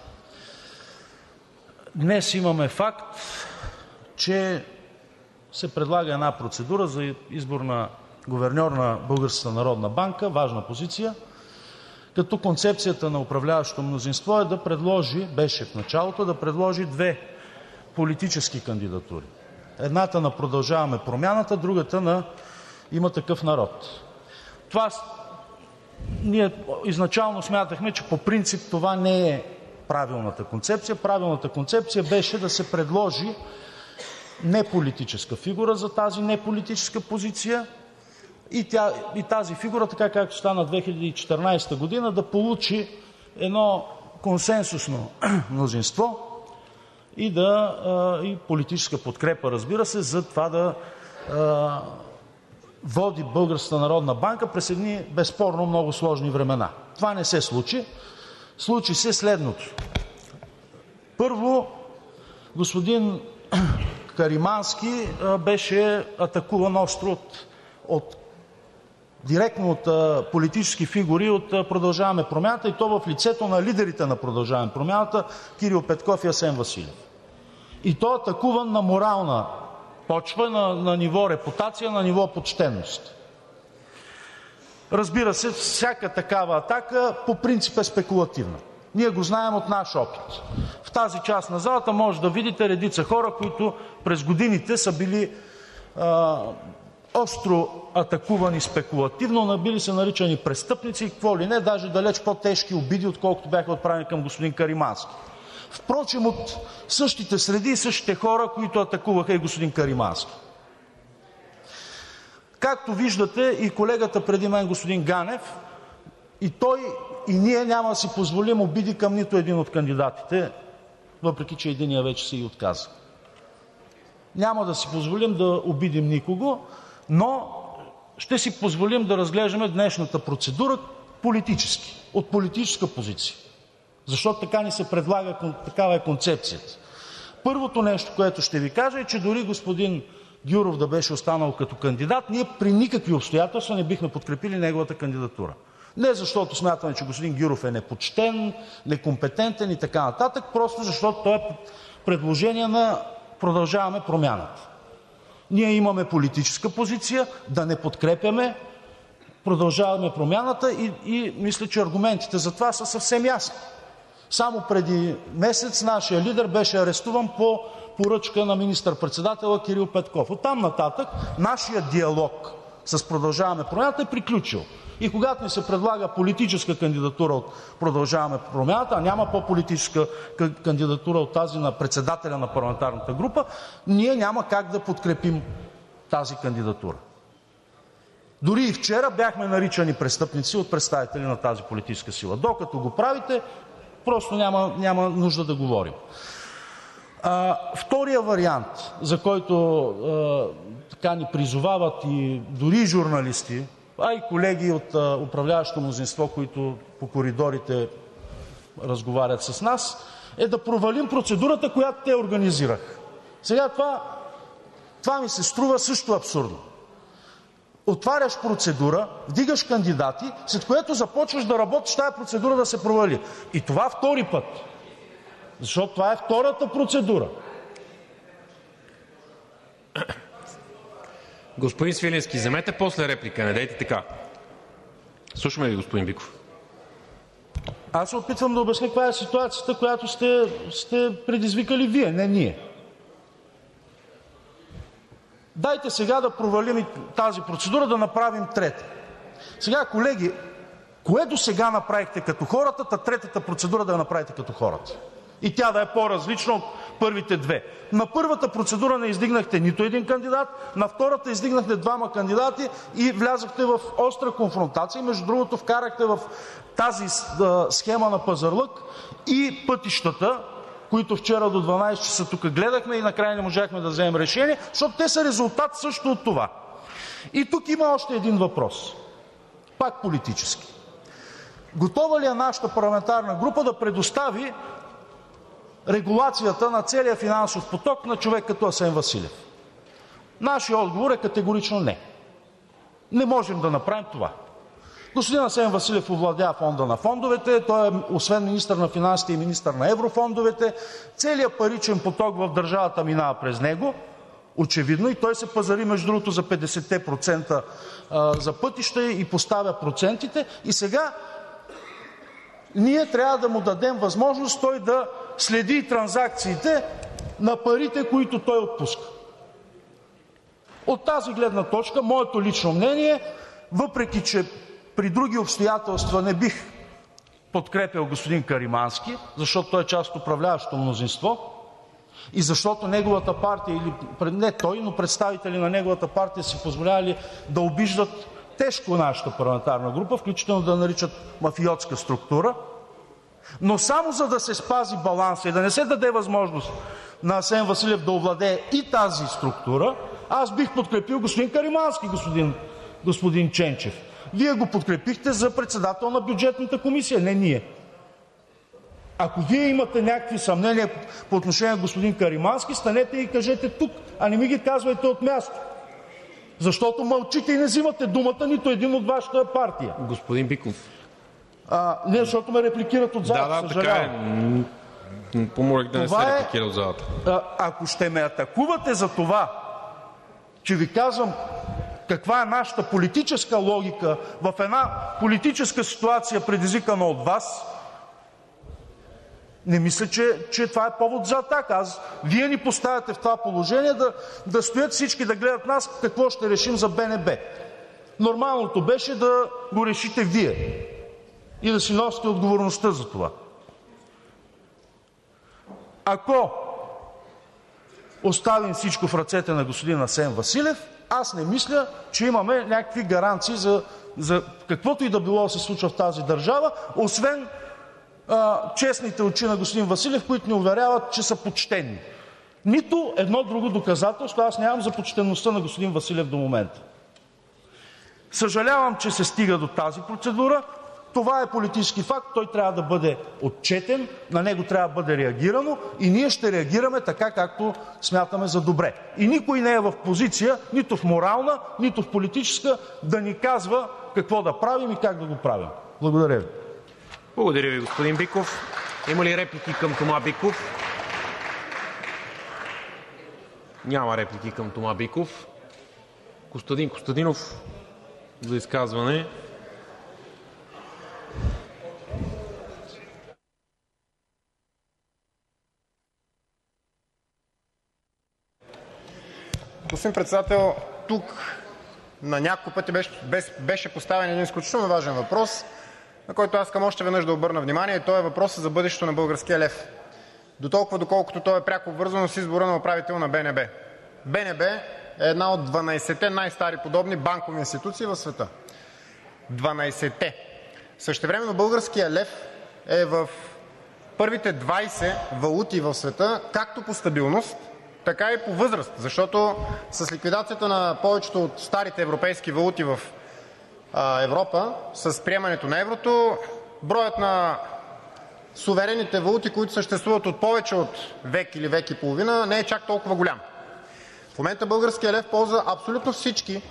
Днес имаме факт, че се предлага една процедура за избор на гуверньор на Българската народна банка, важна позиция, като концепцията на управляващото мнозинство е да предложи, беше в началото, да предложи две политически кандидатури. Едната на „Продължаваме Промяната“, другата на „Има такъв народ“. Това ние изначално смятахме, че по принцип това не е правилната концепция. Правилната концепция беше да се предложи неполитическа фигура за тази неполитическа позиция и тази фигура, така както стана 2014 година, да получи едно консенсусно мнозинство и политическа подкрепа, разбира се, за това да води Българската народна банка през едни безспорно много сложни времена. Това не се случи. Случи се следното. Първо, господин Каримански беше атакуван остро директно от политически фигури от „Продължаваме Промяната“, и то в лицето на лидерите на „Продължаваме Промяната“ Кирил Петков и Асен Василев. И то атакуван на морална почва, на ниво репутация, на ниво почтеност. Разбира се, всяка такава атака по принцип е спекулативна. Ние го знаем от наш опит. В тази част на залата може да видите редица хора, които през годините са били остро атакувани спекулативно, но били са наричани престъпници и какво ли не, даже далеч по-тежки обиди, отколкото бяха отправени към господин Каримански. Впрочем, от същите среди и същите хора, които атакуваха и господин Каримански. Както виждате, и колегата преди мен, господин Ганев, и той, и ние няма да си позволим обиди към нито един от кандидатите, въпреки че единия вече се и отказа. Няма да си позволим да обидим никого, но ще си позволим да разглеждаме днешната процедура политически, от политическа позиция. Защото така ни се предлага, такава е концепцията. Първото нещо, което ще Ви кажа, е, че дори господин Гюров да беше останал като кандидат, ние при никакви обстоятелства не бихме подкрепили неговата кандидатура. Не защото смятаме, че господин Гюров е непочтен, некомпетентен и така нататък, просто защото той е предложение на „Продължаваме Промяната“. Ние имаме политическа позиция да не подкрепяме „Продължаваме Промяната“ и мисля, че аргументите за това са съвсем ясни. Само преди месец нашият лидер беше арестуван по поръчка на министър-председателя Кирил Петков. Оттам нататък нашият диалог с „Продължаваме Промяната“ е приключил. И когато ни се предлага политическа кандидатура от „Продължаваме Промяната“, а няма по-политическа кандидатура от тази на председателя на парламентарната група, ние няма как да подкрепим тази кандидатура. Дори и вчера бяхме наричани престъпници от представители на тази политическа сила. Докато го правите, просто няма нужда да говорим. Втория вариант, за който така ни призовават и дори журналисти, а и колеги от управляващото мнозинство, които по коридорите разговарят с нас, е да провалим процедурата, която те организираха. Сега това ми се струва също абсурдно. Отваряш процедура, вдигаш кандидати, след което започваш да работиш тази процедура да се провали. И това втори път. Защото това е втората процедура. Господин Свиленски, вземете после реплика, не дейте така. Слушаме ви, господин Биков. Аз се опитвам да обясня каква е ситуацията, която сте предизвикали Вие, не ние. Дайте сега да провалим и тази процедура, да направим трета. Сега, колеги, кое досега направихте като хората, та третата процедура да я направите като хората? И тя да е по-различна от първите две. На първата процедура не издигнахте нито един кандидат, на втората издигнахте двама кандидати и влязохте в остра конфронтация. Между другото, вкарахте в тази схема на пазарлък и пътищата, които вчера до 12 часа тук гледахме и накрая не можахме да вземем решение, защото те са резултат също от това. И тук има още един въпрос, пак политически. Готова ли е нашата парламентарна група да предостави регулацията на целия финансов поток на човек като Асен Василев? Нашият отговор е категорично не. Не можем да направим това. Господин Асен Василев овладя Фонда на фондовете, той е освен министър на финансите и министър на еврофондовете. Целият паричен поток в държавата минава през него, очевидно, и той се пазари, между другото, за 50% за пътища и поставя процентите. И сега ние трябва да му дадем възможност той да следи транзакциите на парите, които той отпуска. От тази гледна точка моето лично мнение, въпреки че при други обстоятелства не бих подкрепял господин Каримански, защото той е част от управляващото мнозинство и защото неговата партия, или не той, но представители на неговата партия си позволявали да обиждат тежко нашата парламентарна група, включително да наричат мафиотска структура, но само за да се спази баланса и да не се даде възможност на Асен Василев да овладее и тази структура, аз бих подкрепил господин Каримански, господин Ченчев. Вие го подкрепихте за председател на Бюджетната комисия, не ние. Ако Вие имате някакви съмнения по отношение на господин Каримански, станете и кажете тук, а не ми ги казвайте от място. Защото мълчите и не взимате думата нито един от Вашата партия. Господин Биков. Не, защото ме репликират от залата, съжалявам. Така е. Помолих да не се репликира от залата. Ако ще ме атакувате за това, че Ви казвам каква е нашата политическа логика в една политическа ситуация, предизвикана от Вас, не мисля, че това е повод за атака. Вие ни поставяте в това положение да стоят всички да гледат нас какво ще решим за БНБ. Нормалното беше да го решите Вие и да си носите отговорността за това. Ако оставим всичко в ръцете на господин Асен Василев, аз не мисля, че имаме някакви гаранции за каквото и да било да се случва в тази държава, освен честните очи на господин Василев, които ни уверяват, че са почтени. Нито едно друго доказателство аз нямам за почтеността на господин Василев до момента. Съжалявам, че се стига до тази процедура. Това е политически факт, той трябва да бъде отчетен, на него трябва да бъде реагирано и ние ще реагираме така, както смятаме за добре. И никой не е в позиция, нито в морална, нито в политическа, да ни казва какво да правим и как да го правим. Благодаря Ви. Благодаря Ви, господин Биков. Има ли реплики към Тома Биков? Няма реплики към Тома Биков. Костадин Костадинов за изказване. Господин Председател, тук на няколко пъти беше поставен един изключително важен въпрос, на който аз искам още веднъж да обърна внимание, и той е въпросът за бъдещето на българския лев. Дотолкова, доколкото той е пряко обвързано с избора на управител на БНБ. БНБ е една от 12-те най-стари подобни банкови институции в света. 12-те. Същевременно българският лев е в първите 20 валути в света, както по стабилност, така и по възраст, защото с ликвидацията на повечето от старите европейски валути в Европа, с приемането на еврото, броят на суверенните валути, които съществуват от повече от век или век и половина, не е чак толкова голям. В момента българският лев ползва абсолютно всички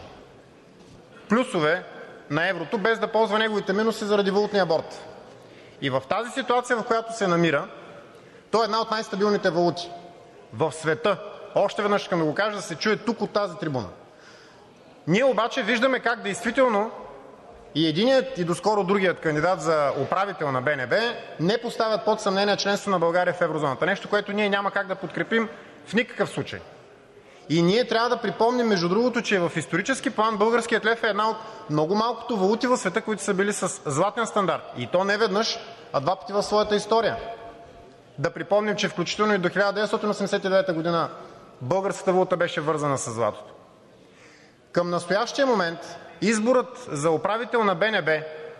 плюсове на еврото, без да ползва неговите минуси заради валутния борд. И в тази ситуация, в която се намира, той е една от най-стабилните валути в света. Още веднъж искам да го кажа, да се чуе тук от тази трибуна. Ние обаче виждаме как действително и единият, и доскоро другият кандидат за управител на БНБ не поставят под съмнение членство на България в еврозоната. Нещо, което ние няма как да подкрепим в никакъв случай. И ние трябва да припомним, между другото, че в исторически план българският лев е една от много малкото валути в света, които са били с златен стандарт. И то не веднъж, а два пъти в своята история. Да припомним, че включително и до 1989 г. българската валута беше вързана с златото. Към настоящия момент изборът за управител на БНБ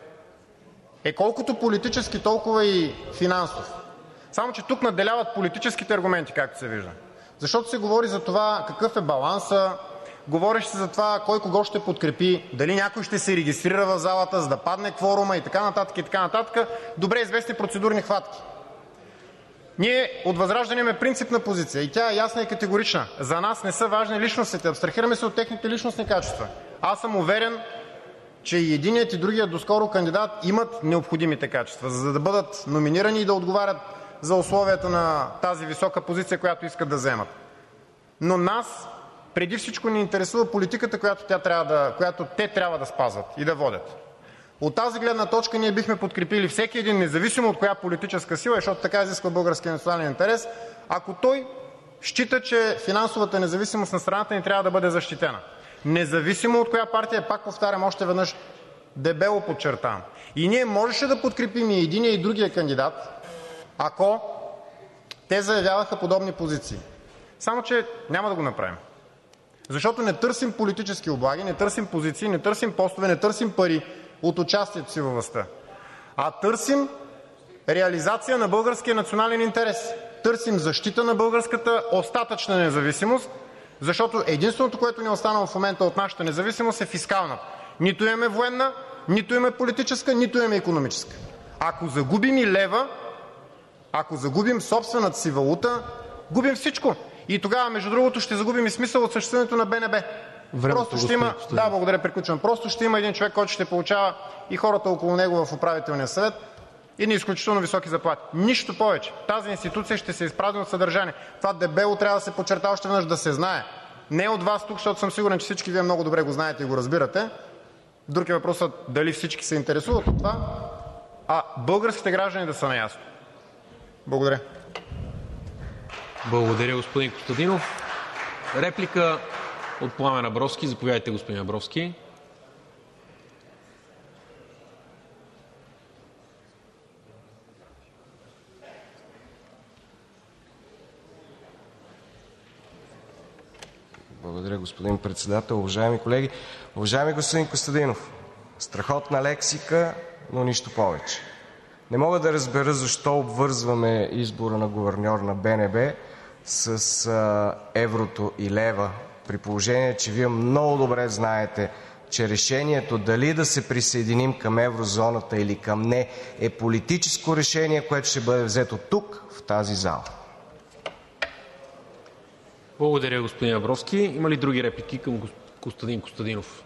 е колкото политически, толкова и финансов. Само че тук надделяват политическите аргументи, както се вижда. Защото се говори за това какъв е балансът, говореше се за това кой кого ще подкрепи, дали някой ще се регистрира в залата, за да падне кворума и така нататък, и така нататък. Добре известни процедурни хватки. Ние от ВЪЗРАЖДАНЕ имаме принципна позиция и тя е ясна и категорична. За нас не са важни личностите, абстрахираме се от техните личностни качества. Аз съм уверен, че и единият, и другият доскоро кандидат имат необходимите качества, за да бъдат номинирани и да отговарят за условията на тази висока позиция, която искат да заемат. Но нас преди всичко ни интересува политиката, която те трябва да спазват и да водят. От тази гледна точка ние бихме подкрепили всеки един, независимо от коя политическа сила, защото така изисква българския национален интерес, ако той счита, че финансовата независимост на страната ни трябва да бъде защитена. Независимо от коя партия, пак повтарям още веднъж, дебело подчертавам. И ние можеше да подкрепим и единия, и другия кандидат, ако те заявяваха подобни позиции. Само че няма да го направим. Защото не търсим политически облаги, не търсим позиции, не търсим постове, не търсим пари от участието си във властта, а търсим реализация на българския национален интерес. Търсим защита на българската остатъчна независимост, защото единственото, което ни е останало в момента от нашата независимост, е фискална. Нито имаме военна, нито имаме политическа, нито имаме икономическа. Ако загубим и лева, ако загубим собствената си валута, губим всичко. И тогава, между другото, ще загубим и смисъл от съществуването на БНБ. Просто ще има... Да, благодаря, приключвам. Просто ще има един човек, който ще получава и хората около него в управителния съвет едни изключително високи заплати. Нищо повече. Тази институция ще се изпразни от съдържание. Това дебело трябва да се подчертава още веднъж, да се знае. Не от вас тук, защото съм сигурен, че всички вие много добре го знаете и го разбирате. Друг е въпросът дали всички се интересуват от това, а българските граждани да са наясно. Благодаря. Благодаря, господин Костадинов. Реплика от Пламен Абровски. Заповядайте, господин Абровски. Благодаря, господин Председател. Уважаеми колеги! Уважаеми господин Костадинов, страхотна лексика, но нищо повече. Не мога да разбера защо обвързваме избора на гуверньор на БНБ с еврото и лева, при положение че Вие много добре знаете, че решението дали да се присъединим към еврозоната или към не е политическо решение, което ще бъде взето тук, в тази зала. Благодаря, господин Абровски. Има ли други реплики към Костадин Костадинов?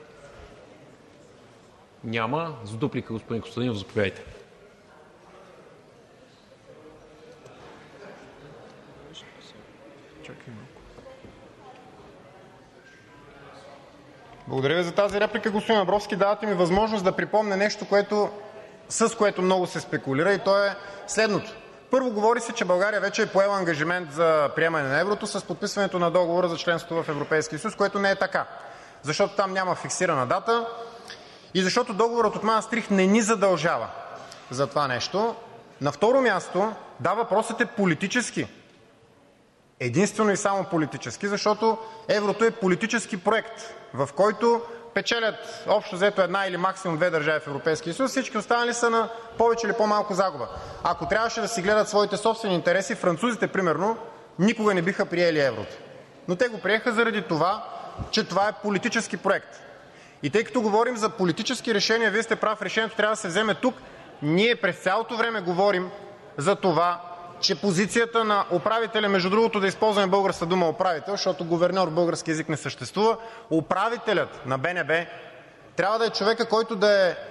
Няма. За дуплика, господин Костадинов, заповядайте. Благодаря Ви за тази реплика, господин Абровски. Давате ми възможност да припомня нещо, с което много се спекулира, и то е следното. Първо, говори се, че България вече е поела ангажимент за приемане на еврото с подписването на договора за членство в Европейския съюз, което не е така, защото там няма фиксирана дата и защото договорът от Маастрихт не ни задължава за това нещо. На второ място, да, въпросът е политически. Единствено и само политически, защото еврото е политически проект, в който печелят общо взето една или максимум две държави в Европейския съюз, всички останали са на повече или по-малко загуба. Ако трябваше да си гледат своите собствени интереси, французите примерно никога не биха приели еврото. Но те го приеха заради това, че това е политически проект. И тъй като говорим за политически решения, Вие сте прав, решението трябва да се вземе тук. Ние през цялото време говорим за това, че позицията на управителя, между другото да използваме българската дума управител, защото гуверньор в български език не съществува, управителят на БНБ трябва да е човека, който да е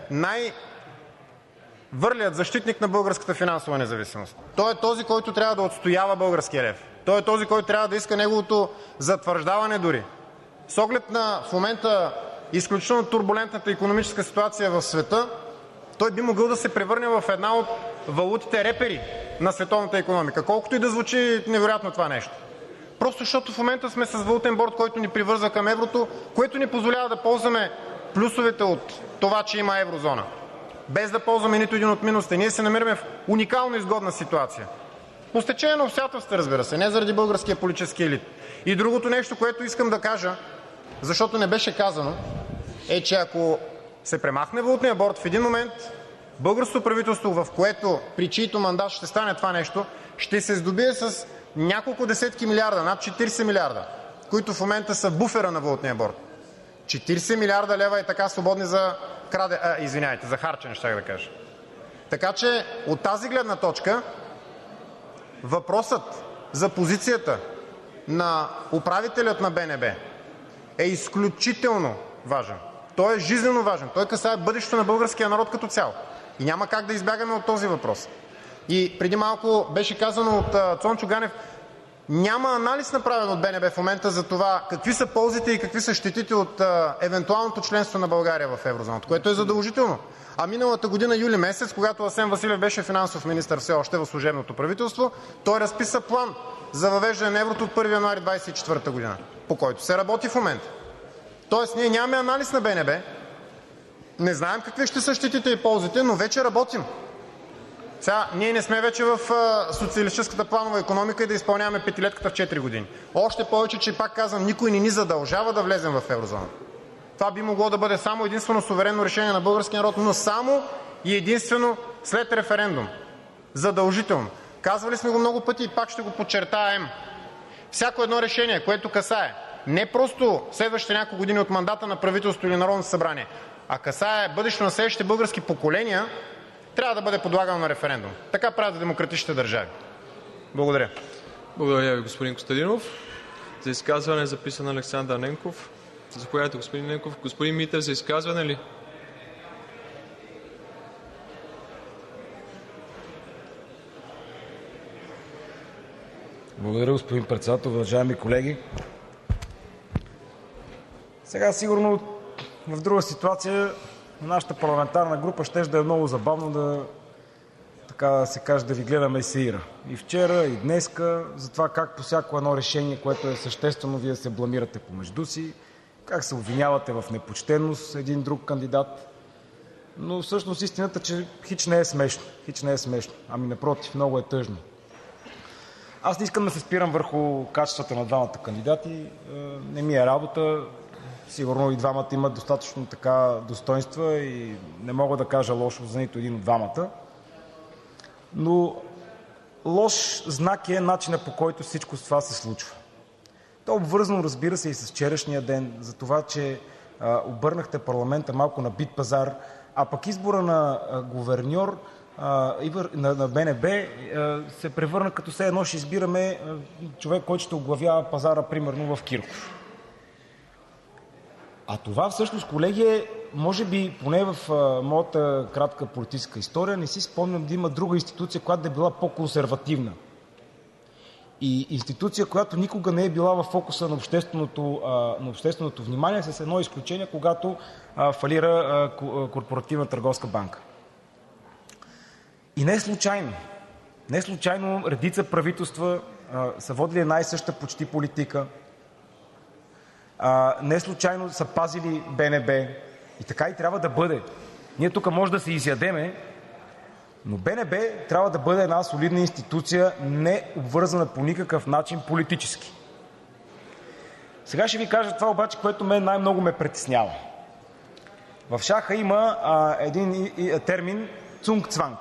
най-върлият защитник на българската финансова независимост. Той е този, който трябва да отстоява българския лев. Той е този, който трябва да иска неговото затвърждаване дори. С оглед на в момента изключително турбулентната икономическа ситуация в света, той би могъл да се превърне в една от валутите репери на световната икономика, колкото и да звучи невероятно това нещо. Просто защото в момента сме с валутен борд, който ни привързва към еврото, което ни позволява да ползваме плюсовете от това, че има еврозона, без да ползваме нито един от минусите. Ние се намираме в уникално изгодна ситуация. По стечение на обстоятелствата, разбира се, не заради българския политически елит. И другото нещо, което искам да кажа, защото не беше казано, е, че ако се премахне валутния борд, в един момент българското правителство, при чийто мандат ще стане това нещо, ще се здобие с няколко десетки милиарда, над 40 милиарда, които в момента са буфера на валутния борд. 40 милиарда лева е така свободни за харчене, щях да кажа. Така че от тази гледна точка въпросът за позицията на управителят на БНБ е изключително важен. Той е жизнено важен. Той касае бъдещето на българския народ като цяло. И няма как да избягаме от този въпрос. И преди малко беше казано от Цончо Ганев, няма анализ направен от БНБ в момента за това какви са ползите и какви са щетите от евентуалното членство на България в еврозоната, което е задължително. А миналата година, юли месец, когато Асен Василев беше финансов министър все още в служебното правителство, той разписа план за въвеждане на еврото от 1 януари 2024 година, по който се работи в момента. Тоест ние нямаме анализ на БНБ, не знаем какви ще са щетите и ползите, но вече работим. Сега, ние не сме вече в социалистическата планова икономика и да изпълняваме петилетката в 4 години. Още повече, че пак казвам, никой не ни задължава да влезем в еврозоната. Това би могло да бъде само единствено суверенно решение на българския народ, но само и единствено след референдум. Задължително. Казвали сме го много пъти и пак ще го подчертаем. Всяко едно решение, което касае не просто следващите няколко години от мандата на правителството или Народното събрание, а касае бъдещето на следващите български поколения, трябва да бъде подлагано на референдум. Така правят демократичните държави. Благодаря. Благодаря Ви, господин Костадинов. За изказване е записан Александър Ненков. Заповядайте, господин Ненков. Господин Митев, за изказване ли? Благодаря, господин Председател. Уважаеми колеги, сега сигурно в друга ситуация нашата парламентарна група щеше да е много забавно така да се каже, да ви гледаме сеира. И вчера, и днеска, за това как по всяко едно решение, което е съществено, Вие се бламирате помежду си, как се обвинявате в непочтеност един друг кандидат. Но всъщност истината, че хич не е смешно. Хич не е смешно. Ами напротив, много е тъжно. Аз не искам да се спирам върху качествата на двамата кандидати. Не ми е работа. Сигурно и двамата имат достатъчно така достоинства и не мога да кажа лошо за нито един от двамата. Но лош знак е начинът, по който всичко това се случва. То е обвързано, разбира се, и с вчерашния ден, за това, че обърнахте парламента малко на бит пазар, а пък избора на гуверньор на БНБ се превърна като все едно ще избираме човек, който ще оглавява пазара, примерно в Кирков. А това всъщност, колеги, може би поне в моята кратка политическа история не си спомням да има друга институция, която да е била по-консервативна. и институция, която никога не е била в фокуса на общественото внимание, с едно изключение, когато фалира Корпоративна търговска банка. И не е случайно редица правителства са водили една и съща почти политика, не случайно са пазили БНБ и така и трябва да бъде. Ние тук може да се изядеме, но БНБ трябва да бъде една солидна институция, не обвързана по никакъв начин политически. Сега ще ви кажа това обаче, което мен най-много ме притеснява. В шаха има един термин цунг-цванг.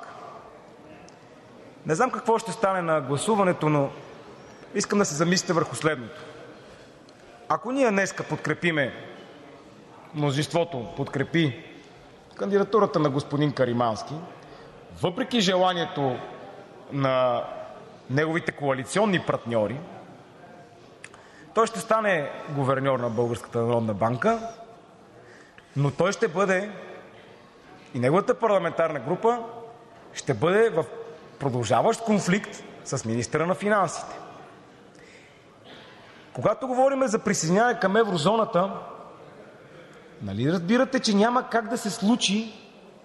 Не знам какво ще стане на гласуването, но искам да се замислите върху следното. Ако ние днеска подкрепиме, мнозинството подкрепи кандидатурата на господин Каримански, въпреки желанието на неговите коалиционни партньори, той ще стане гуверньор на Българската народна банка, но той ще бъде и неговата парламентарна група ще бъде в продължаващ конфликт с министъра на финансите. Когато говорим за присъединяване към еврозоната, нали разбирате, че няма как да се случи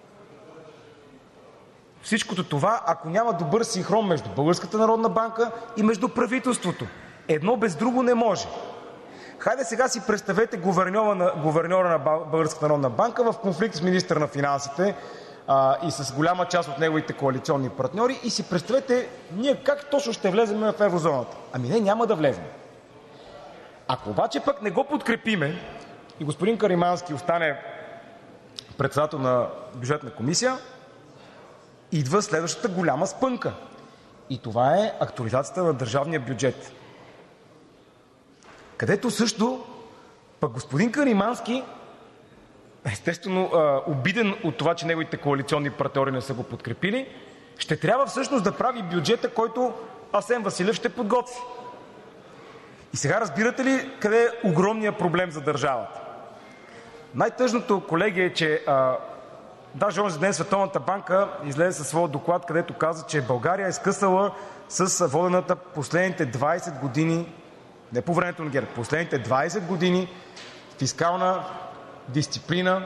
всичкото това, ако няма добър синхрон между Българската народна банка и между правителството. Едно без друго не може. Хайде сега си представете гуверньора на Българската народна банка в конфликт с министъра на финансите и с голяма част от неговите коалиционни партньори и си представете ние как точно ще влезем в еврозоната. Ами не, няма да влезем. Ако обаче пък не го подкрепиме и господин Каримански остане председател на бюджетна комисия, идва следващата голяма спънка. И това е актуализацията на държавния бюджет. Където също пък господин Каримански, естествено обиден от това, че неговите коалиционни партньори не са го подкрепили, ще трябва всъщност да прави бюджета, който Асен Василев ще подготви. И сега разбирате ли къде е огромният проблем за държавата? Най-тъжното, колеги, е, че даже онзи ден Световната банка излезе със своя доклад, където каза, че България е скъсала с водената последните 20 години, не по времето на ГЕРБ, последните 20 години фискална дисциплина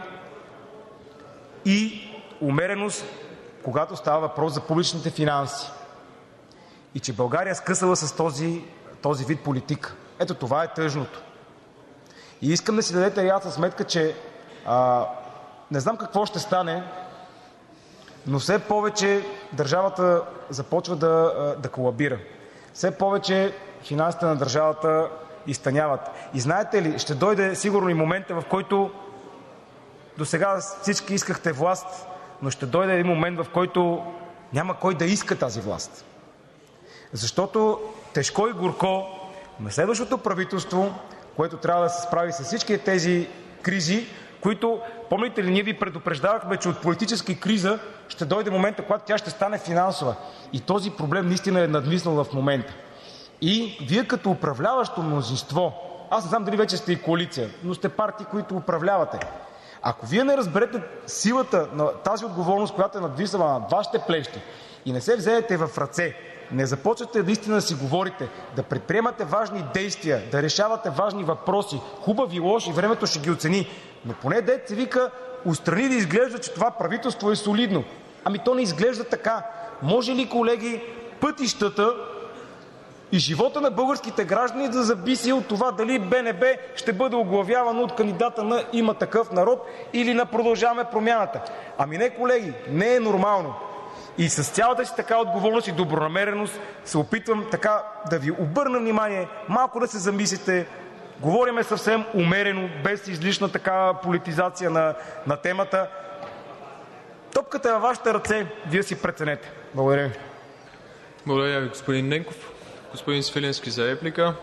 и умереност, когато става въпрос за публичните финанси. И че България е скъсала с този вид политика. Ето това е тъжното. И искам да си дадете ясна сметка, че не знам какво ще стане, но все повече държавата започва да колабира. Все повече финансите на държавата изтъняват. И знаете ли, ще дойде сигурно и момента, в който досега всички искахте власт, но ще дойде един момент, в който няма кой да иска тази власт. Защото тежко и горко на следващото правителство, което трябва да се справи с всички тези кризи, които, помните ли, ние ви предупреждавахме, че от политическа криза ще дойде момента, когато тя ще стане финансова. И този проблем наистина е надвиснал в момента. И вие като управляващо мнозинство, аз не знам дали вече сте и коалиция, но сте партии, които управлявате. Ако вие не разберете силата на тази отговорност, която е надвиснала над вашите плещи и не се вземете в ръце, не започвате наистина да си говорите, да предприемате важни действия, да решавате важни въпроси, хубави, лоши, времето ще ги оцени, но поне дето се вика, устрани да изглежда, че това правителство е солидно. Ами то не изглежда така. Може ли, колеги, пътищата и живота на българските граждани да зависи от това дали БНБ ще бъде оглавявано от кандидата на „Има такъв народ“ или на „Продължаваме Промяната“? Ами не, колеги, не е нормално. И с цялата си така отговорност и добронамереност се опитвам така да ви обърна внимание, малко да се замислите. Говориме съвсем умерено, без излишна такава политизация на темата. Топката е във вашите ръце, вие си преценете. Благодаря ви. Благодаря ви, господин Ненков. Господин Свиленски за реплика.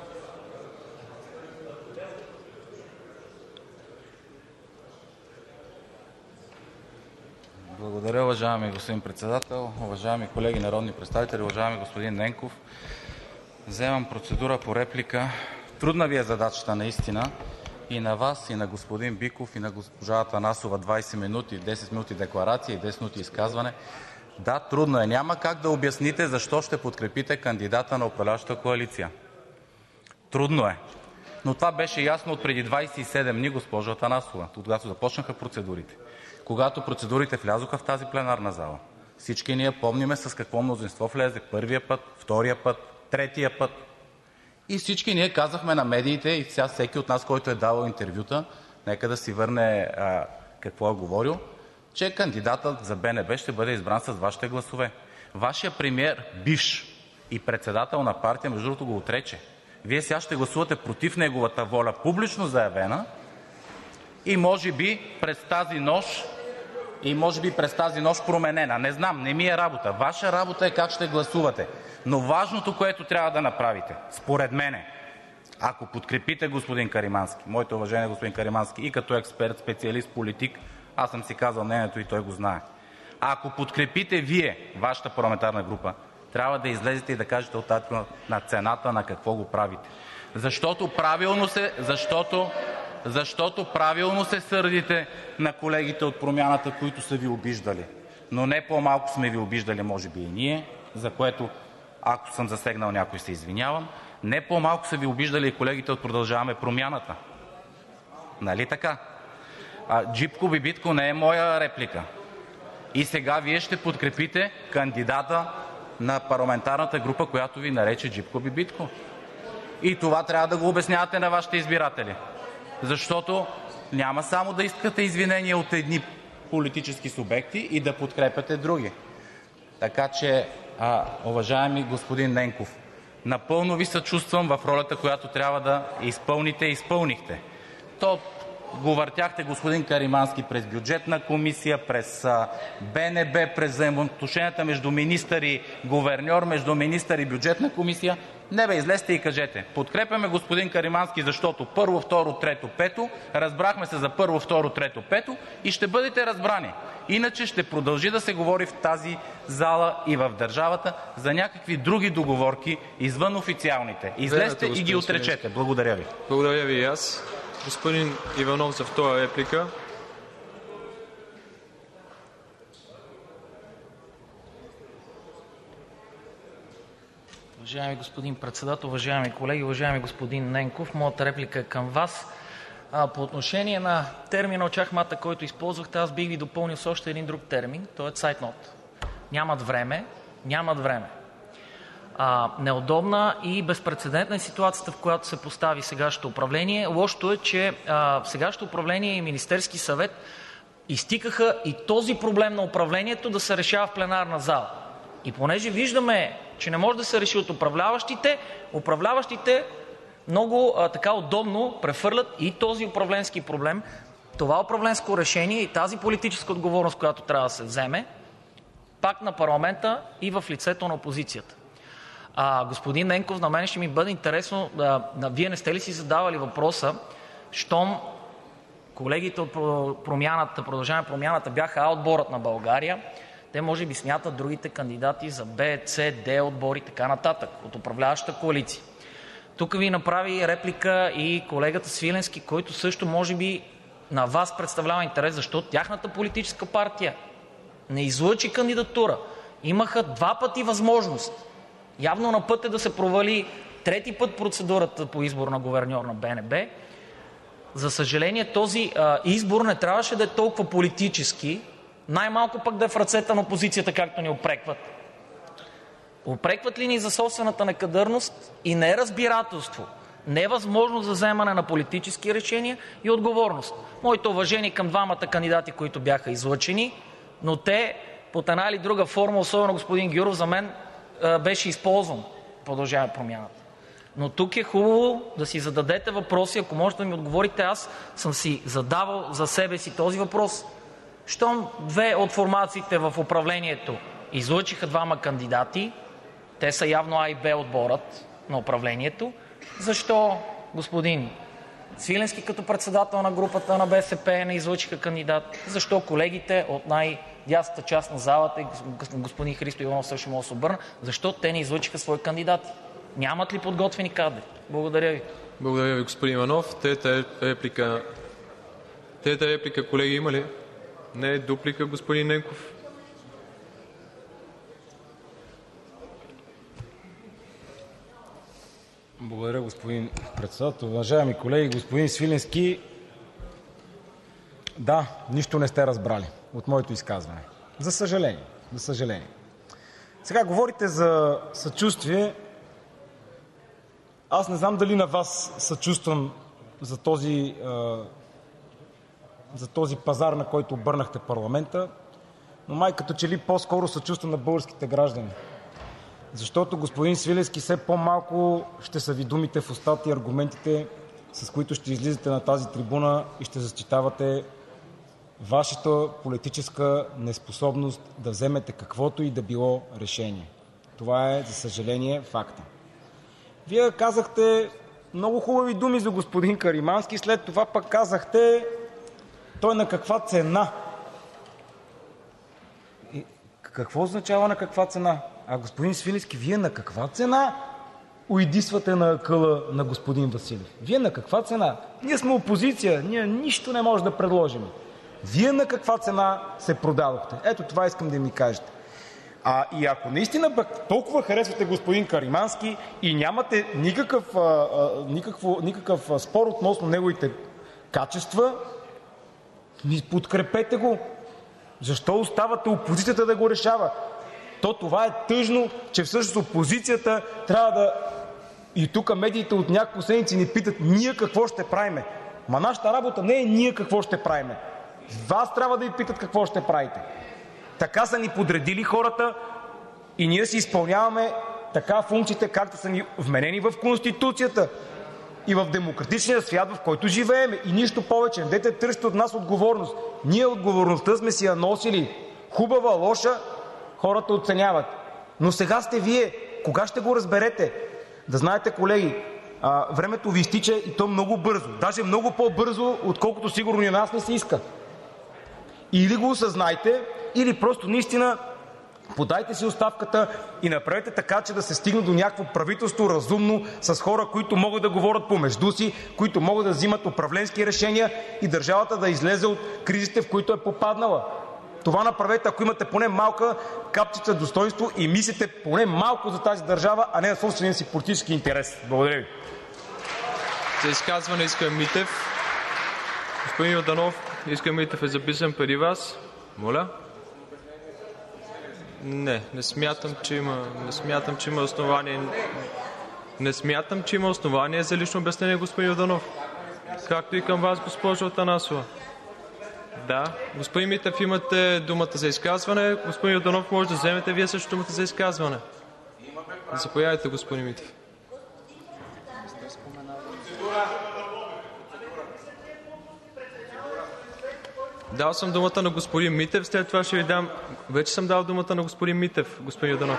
Благодаря, уважаеми господин Председател. Уважаеми колеги народни представители, уважаеми господин Ненков! Вземам процедура по реплика. Трудна ви е задачата наистина и на Вас, и на господин Биков, и на госпожа Атанасова 20 минути, 10 минути декларация и 10 минути изказване. Да, трудно е. Няма как да обясните защо ще подкрепите кандидата на управляващата коалиция. Трудно е. Но това беше ясно от преди 27 дни, госпожо Атанасова, когато започнаха процедурите. Когато процедурите влязоха в тази пленарна зала. Всички ние помниме с какво мнозинство влезе първия път, втория път, третия път. И всички ние казахме на медиите и сега всеки от нас, който е давал интервюта, нека да си върне какво е говорил, че кандидатът за БНБ ще бъде избран с вашите гласове. Вашият премиер, бивш и председател на партия, между другото, го отрече. Вие сега ще гласувате против неговата воля, публично заявена, и може би през тази нощ променена. Не знам, не ми е работа. Ваша работа е как ще гласувате. Но важното, което трябва да направите, според мене, ако подкрепите господин Каримански, моите уважения господин Каримански, и като експерт, специалист, политик, аз съм си казал мнението и той го знае. Ако подкрепите Вие, вашата парламентарна група, трябва да излезете и да кажете от тази на цената на какво го правите. Защото правилно се сърдите на колегите от Промяната, които са Ви обиждали. Но не по-малко сме Ви обиждали може би и ние, за което, ако съм засегнал някой, се извинявам. Не по-малко са Ви обиждали и колегите от Продължаваме Промяната. Нали така? Джипко бибитко не е моя реплика. И сега Вие ще подкрепите кандидата на парламентарната група, която Ви нарече Джипко бибитко. И това трябва да го обяснявате на Вашите избиратели. Защото няма само да искате извинения от едни политически субекти и да подкрепяте други. Така че, уважаеми господин Ненков, напълно Ви съчувствам в ролята, която трябва да изпълните и изпълнихте. То го въртяхте господин Каримански през Бюджетна комисия, през БНБ, през взаимоотношенията между министър и гуверньор, между министър и Бюджетна комисия. Не бе, излезте и кажете: подкрепяме господин Каримански, защото първо, второ, трето, пето, разбрахме се за първо, второ, трето, пето и ще бъдете разбрани. Иначе ще продължи да се говори в тази зала и в държавата за някакви други договорки извън официалните. Излезте и ги отречете. Благодаря Ви. Благодаря Ви и аз. Господин Иванов за втора реплика. Уважаеми господин Председател, уважаеми колеги, уважаеми господин Ненков! Моята реплика е към Вас. По отношение на термина „очахмата“, който използвахте, аз бих Ви допълнил с още един друг термин. Той е цайтнот. Нямат време. Неудобна и безпрецедентна е ситуацията, в която се постави сегашното управление. Лошото е, че сегашното управление и Министерски съвет изтикаха и този проблем на управлението да се решава в пленарна зала. И понеже виждаме, че не може да се реши от управляващите много удобно прехвърлят и този управленски проблем, това управленско решение и тази политическа отговорност, която трябва да се вземе, пак на парламента и в лицето на опозицията. Господин Ненков, на мен ще ми бъде интересно, Вие не сте ли си задавали въпроса, щом колегите от Продължаваме Промяната бяха А отборът на България, те може би смятат другите кандидати за Б, С, Д отбори и така нататък от управляващата коалиция. Тук Ви направи реплика и колегата Свиленски, който също може би на Вас представлява интерес, защото тяхната политическа партия не излъчи кандидатура. Имаха 2 пъти възможност. Явно на път е да се провали трети път процедурата по избор на гуверньор на БНБ. За съжаление, този избор не трябваше да е толкова политически, най-малко пък да е в ръцете на опозицията, както ни упрекват. Упрекват ли ни за собствената некадърност и неразбирателство, невъзможност за вземане на политически решения и отговорност? Моите уважения към двамата кандидати, които бяха излъчени, но те под една или друга форма, особено господин Гюров, за мен беше използван. Продължаваме Промяната. Но тук е хубаво да си зададете въпроси. Ако можете да ми отговорите, аз съм си задавал за себе си този въпрос. Щом 2 от формациите в управлението излъчиха 2 кандидати, те са явно А и Б отборът на управлението, защо господин Свиленски като председател на групата на БСП не излъчиха кандидат? Защо колегите от най-дясната част на залата и господин Христо Иванов също може да се обърна, защо те не излъчиха свои кандидати? Нямат ли подготвени кадри? Благодаря Ви. Благодаря Ви, господин Иванов. Трета реплика, колеги, има ли? Не. Дуплика, господин Ненков. Благодаря, господин Председател. Уважаеми колеги, господин Свиленски, да, нищо не сте разбрали от моето изказване. За съжаление. Сега говорите за съчувствие. Аз не знам дали на Вас съчувствам за този пазар, на който обърнахте парламента, но май като че ли по-скоро съчувствам на българските граждани. Защото, господин Свиленски, все по-малко ще са Ви думите в устата и аргументите, с които ще излизате на тази трибуна и ще защитавате Вашата политическа неспособност да вземете каквото и да било решение. Това е, за съжаление, факта. Вие казахте много хубави думи за господин Каримански, след това пък казахте той на каква цена. И какво означава на каква цена? А господин Свиленски, Вие на каква цена уйдисвате на акъла на господин Василев? Вие на каква цена? Ние сме опозиция, ние нищо не можем да предложим. Вие на каква цена се продадохте? Ето това искам да ми кажете. И ако наистина пък толкова харесвате господин Каримански и нямате никакъв спор относно неговите качества, подкрепете го. Защо оставате опозицията да го решава? Това е тъжно, че всъщност опозицията трябва да... И тук медиите от няколко седмици ни питат ние какво ще правиме. Ма нашата работа не е ние какво ще правиме. Вас трябва да ви питат какво ще правите. Така са ни подредили хората и ние си изпълняваме така функциите, както са ни вменени в Конституцията и в демократичния свят, в който живеем. И нищо повече. Не дайте търсите от нас отговорност. Ние отговорността сме си я носили. Хубава, лоша, хората оценяват. Но сега сте Вие. Кога ще го разберете? Да знаете, колеги, времето Ви изтича и то много бързо. Даже много по-бързо, отколкото сигурно и на нас не се иска. Или го осъзнайте, или просто наистина подайте си оставката и направете така, че да се стигне до някакво правителство разумно, с хора, които могат да говорят помежду си, които могат да взимат управленски решения и държавата да излезе от кризите, в които е попаднала. Това направете, ако имате поне малка капчица достойнство и мислите поне малко за тази държава, а не за собствения си политически интерес. Благодаря Ви. За изказване Искрен Митев. Господин Йорданов, Искрен Митев е записан преди Вас. Моля. Не смятам, че има основание. Не смятам, че има основание за лично обяснение, господин Йорданов. Както и към Вас, госпожо Атанасова. Да. Господин Митев, имате думата за изказване. Господин Йорданов, може да вземете Вие също думата за изказване. Заповядайте, господин Митев. Дал съм думата на господин Митев, след това ще Ви дам... Вече съм дал думата на господин Митев, господин Йорданов.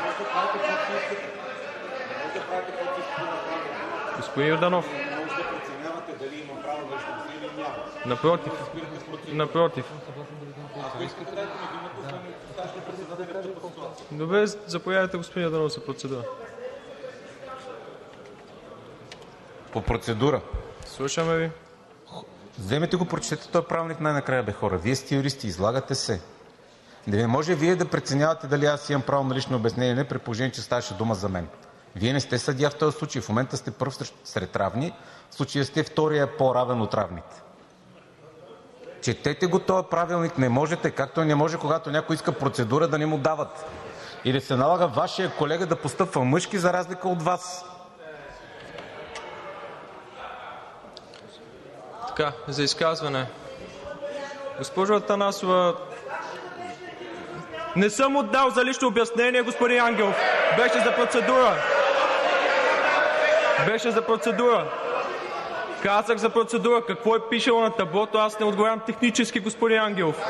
Господин Йорданов. Напротив. Добре, заповядайте, господин Йорданов, за процедура. По процедура. Слушаме Ви. Вземете го, прочетете този правилник най-накрая, бе хора. Вие сте юристи, излагате се. Не може Вие да преценявате дали аз имам право на лично обяснение или не, при положение, че ставаше дума за мен. Вие не сте съдия в този случай. В момента сте пръв сред равни. В случая сте втория по-равен от равните. Четете го този правилник. Не можете, както не може, когато някой иска процедура, да не му дават. И да се налага вашия колега да постъпва мъжки, за разлика от Вас. Така, за изказване. Госпожо Атанасова, не съм отдал за лично обяснение, господин Ангелов. Беше за процедура. Казах за процедура. Какво е пишело на таблото, аз не отговарям технически, господин Ангелов.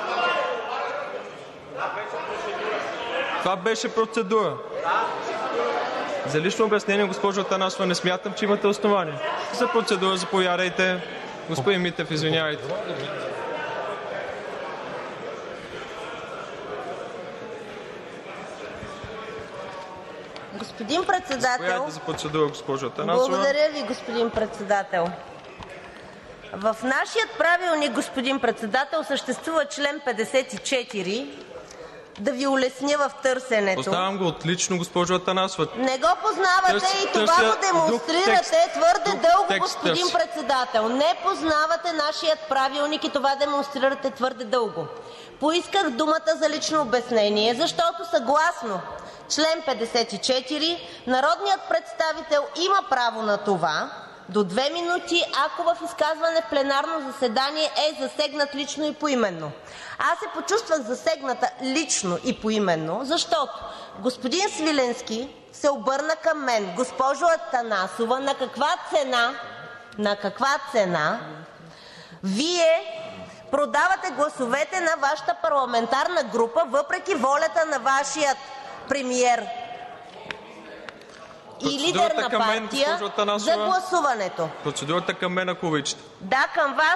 Това беше процедура. За лично обяснение, госпожо Атанасова, не смятам, че имате основание. За процедура заповядайте. Господин Митев, извинявайте. Господин Председател, за процедура, госпожо Атанасова. Благодаря Ви, господин Председател. В нашия правилник, господин Председател, съществува член 54, да ви улесня в търсенето. Познавам го отлично, госпожо Атанасова. Не го познавате и това го демонстрирате твърде дълго, господин председател. Не познавате нашият правилник и това демонстрирате твърде дълго. Поисках думата за лично обяснение, защото съгласно член 54 народният представител има право на това до 2 минути, ако в изказване в пленарно заседание е засегнат лично и поименно. Аз се почувствах засегната лично и поименно, защото господин Свиленски се обърна към мен: госпожо Атанасова, на каква цена Вие продавате гласовете на Вашата парламентарна група, въпреки волята на Вашият премиер и лидер на партия за гласуването? Процедурата към мен, ако обичате. Да, към вас.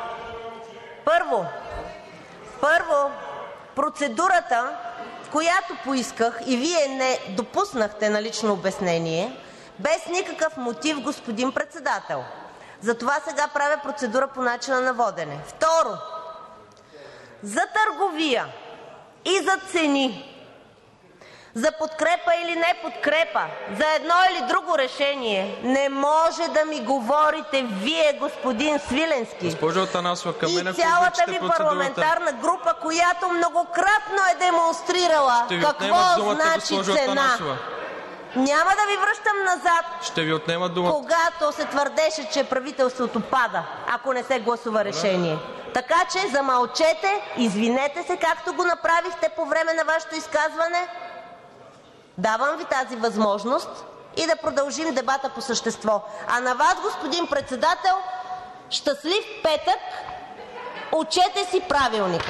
Първо, процедурата, която поисках и Вие не допуснахте на лично обяснение, без никакъв мотив, господин председател. Затова сега правя процедура по начина на водене. Второ, за търговия и за цени, за подкрепа или не подкрепа, за едно или друго решение не може да ми говорите Вие, господин Свиленски, госпожо Атанасова, към мен, и цялата ви парламентарна група, която многократно е демонстрирала какво значи цена. Няма да ви връщам назад. Ще ви отнема думата. Когато се твърдеше, че правителството пада, ако не се гласува решение. Така че замълчете, извинете се, както го направихте по време на Вашето изказване. Давам ви тази възможност и да продължим дебата по същество. А на вас, господин председател, щастлив петък! Учете си правилника.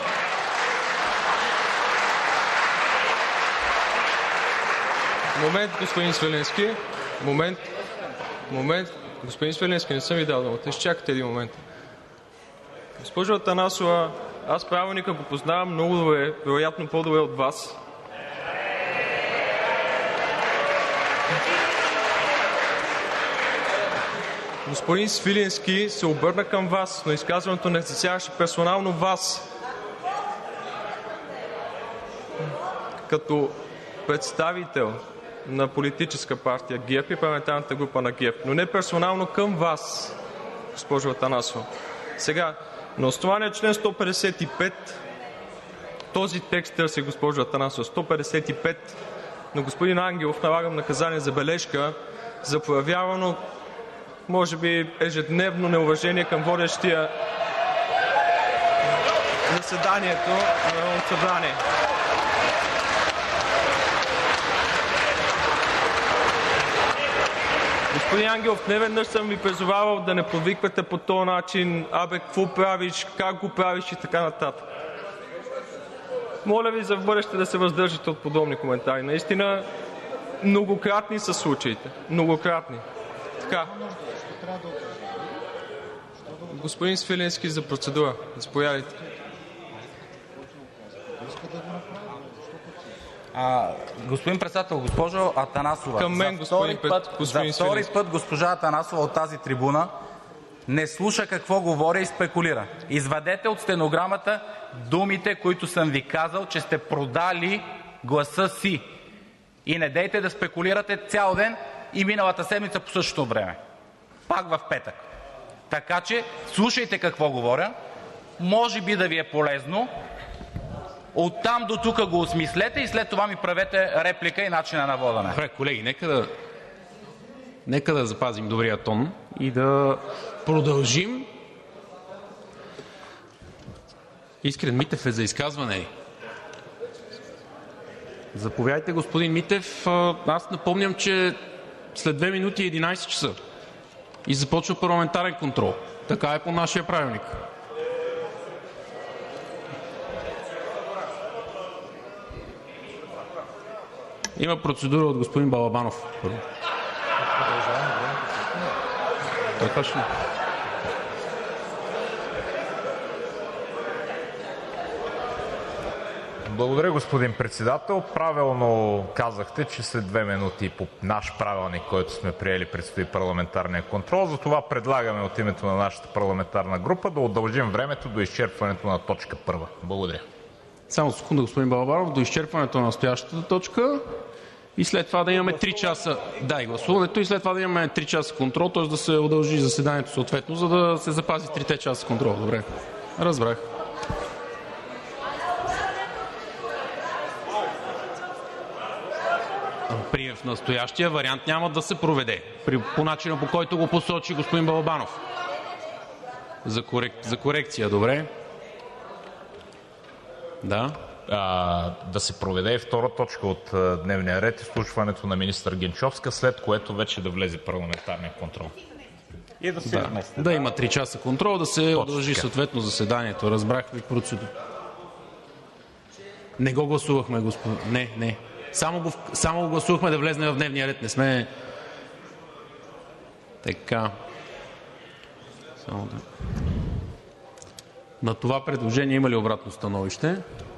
Момент, господин Свиленски. Момент. Господин Свиленски, не съм ви дал думата. Изчакайте един момент. Госпожо Атанасова, аз правилника го познавам много добре, вероятно по-добре от вас. Господин Свиленски се обърна към вас, но изказването не засягаше персонално вас. Като представител на политическа партия ГЕРБ и парламентарната група на ГЕРБ, но не персонално към вас, госпожо Атанасова. Сега, на основание член 155, този текст търси, госпожо Атанасова, 155, на господин Ангелов налагам наказание за бележка за проявявано, може би, ежедневно неуважение към водещия заседанието на Народното събрание. Господин Ангелов, неведнъж съм ви призовавал да не подвиквате по този начин: абе, какво правиш, как го правиш и така нататък. Моля ви за в бъдеще да се въздържате от подобни коментари. Наистина, многократни са случаите. Многократни. Така. Господин Свиленски за процедура. Заповядайте. Господин председател, госпожо Атанасова, към мен, за втори път госпожа Атанасова от тази трибуна не слуша какво говоря и спекулира. Извадете от стенограмата думите, които съм ви казал, че сте продали гласа си. И не дейте да спекулирате цял ден и миналата седмица по същото време. Пак в петък. Така че слушайте какво говоря. Може би да ви е полезно. Оттам до тук го осмислете и след това ми правете реплика и начина на водене. Добре, колеги, нека да запазим добрия тон и да продължим. Искрен Митев е за изказване. Заповядайте, господин Митев. Аз напомням, че след 2 минути е 11 часа и започва парламентарен контрол. Така е по нашия правилник. Има процедура от господин Балабанов. Благодаря, господин председател. Правилно казахте, че след 2 минути по наш правилник, който сме приели, предстои парламентарния контрол. Затова предлагаме от името на нашата парламентарна група да удължим времето до изчерпването на точка 1. Благодаря. Само секунда, господин Балабанов. До изчерпването на настоящата точка и след това да имаме 3 часа. Да, и гласуването, и след това да имаме 3 часа контрол, т.е. да се удължи заседанието съответно, за да се запази 3 часа контрол. Добре, разбрах. В настоящия вариант няма да се проведе по начина, по който го посочи господин Балабанов. За корекция, добре. Да. Да се проведе втора точка от дневния ред, изслушването на министър Генчовска, след което вече да влезе парламентарния контрол. И да се вместе. Да има 3 часа контрол, да се удължи съответно заседанието. Разбрах ви процедура. Не го гласувахме, господин. Не. Само го гласувахме да влезне в дневния ред. Не сме. Така. На това предложение има ли обратно становище?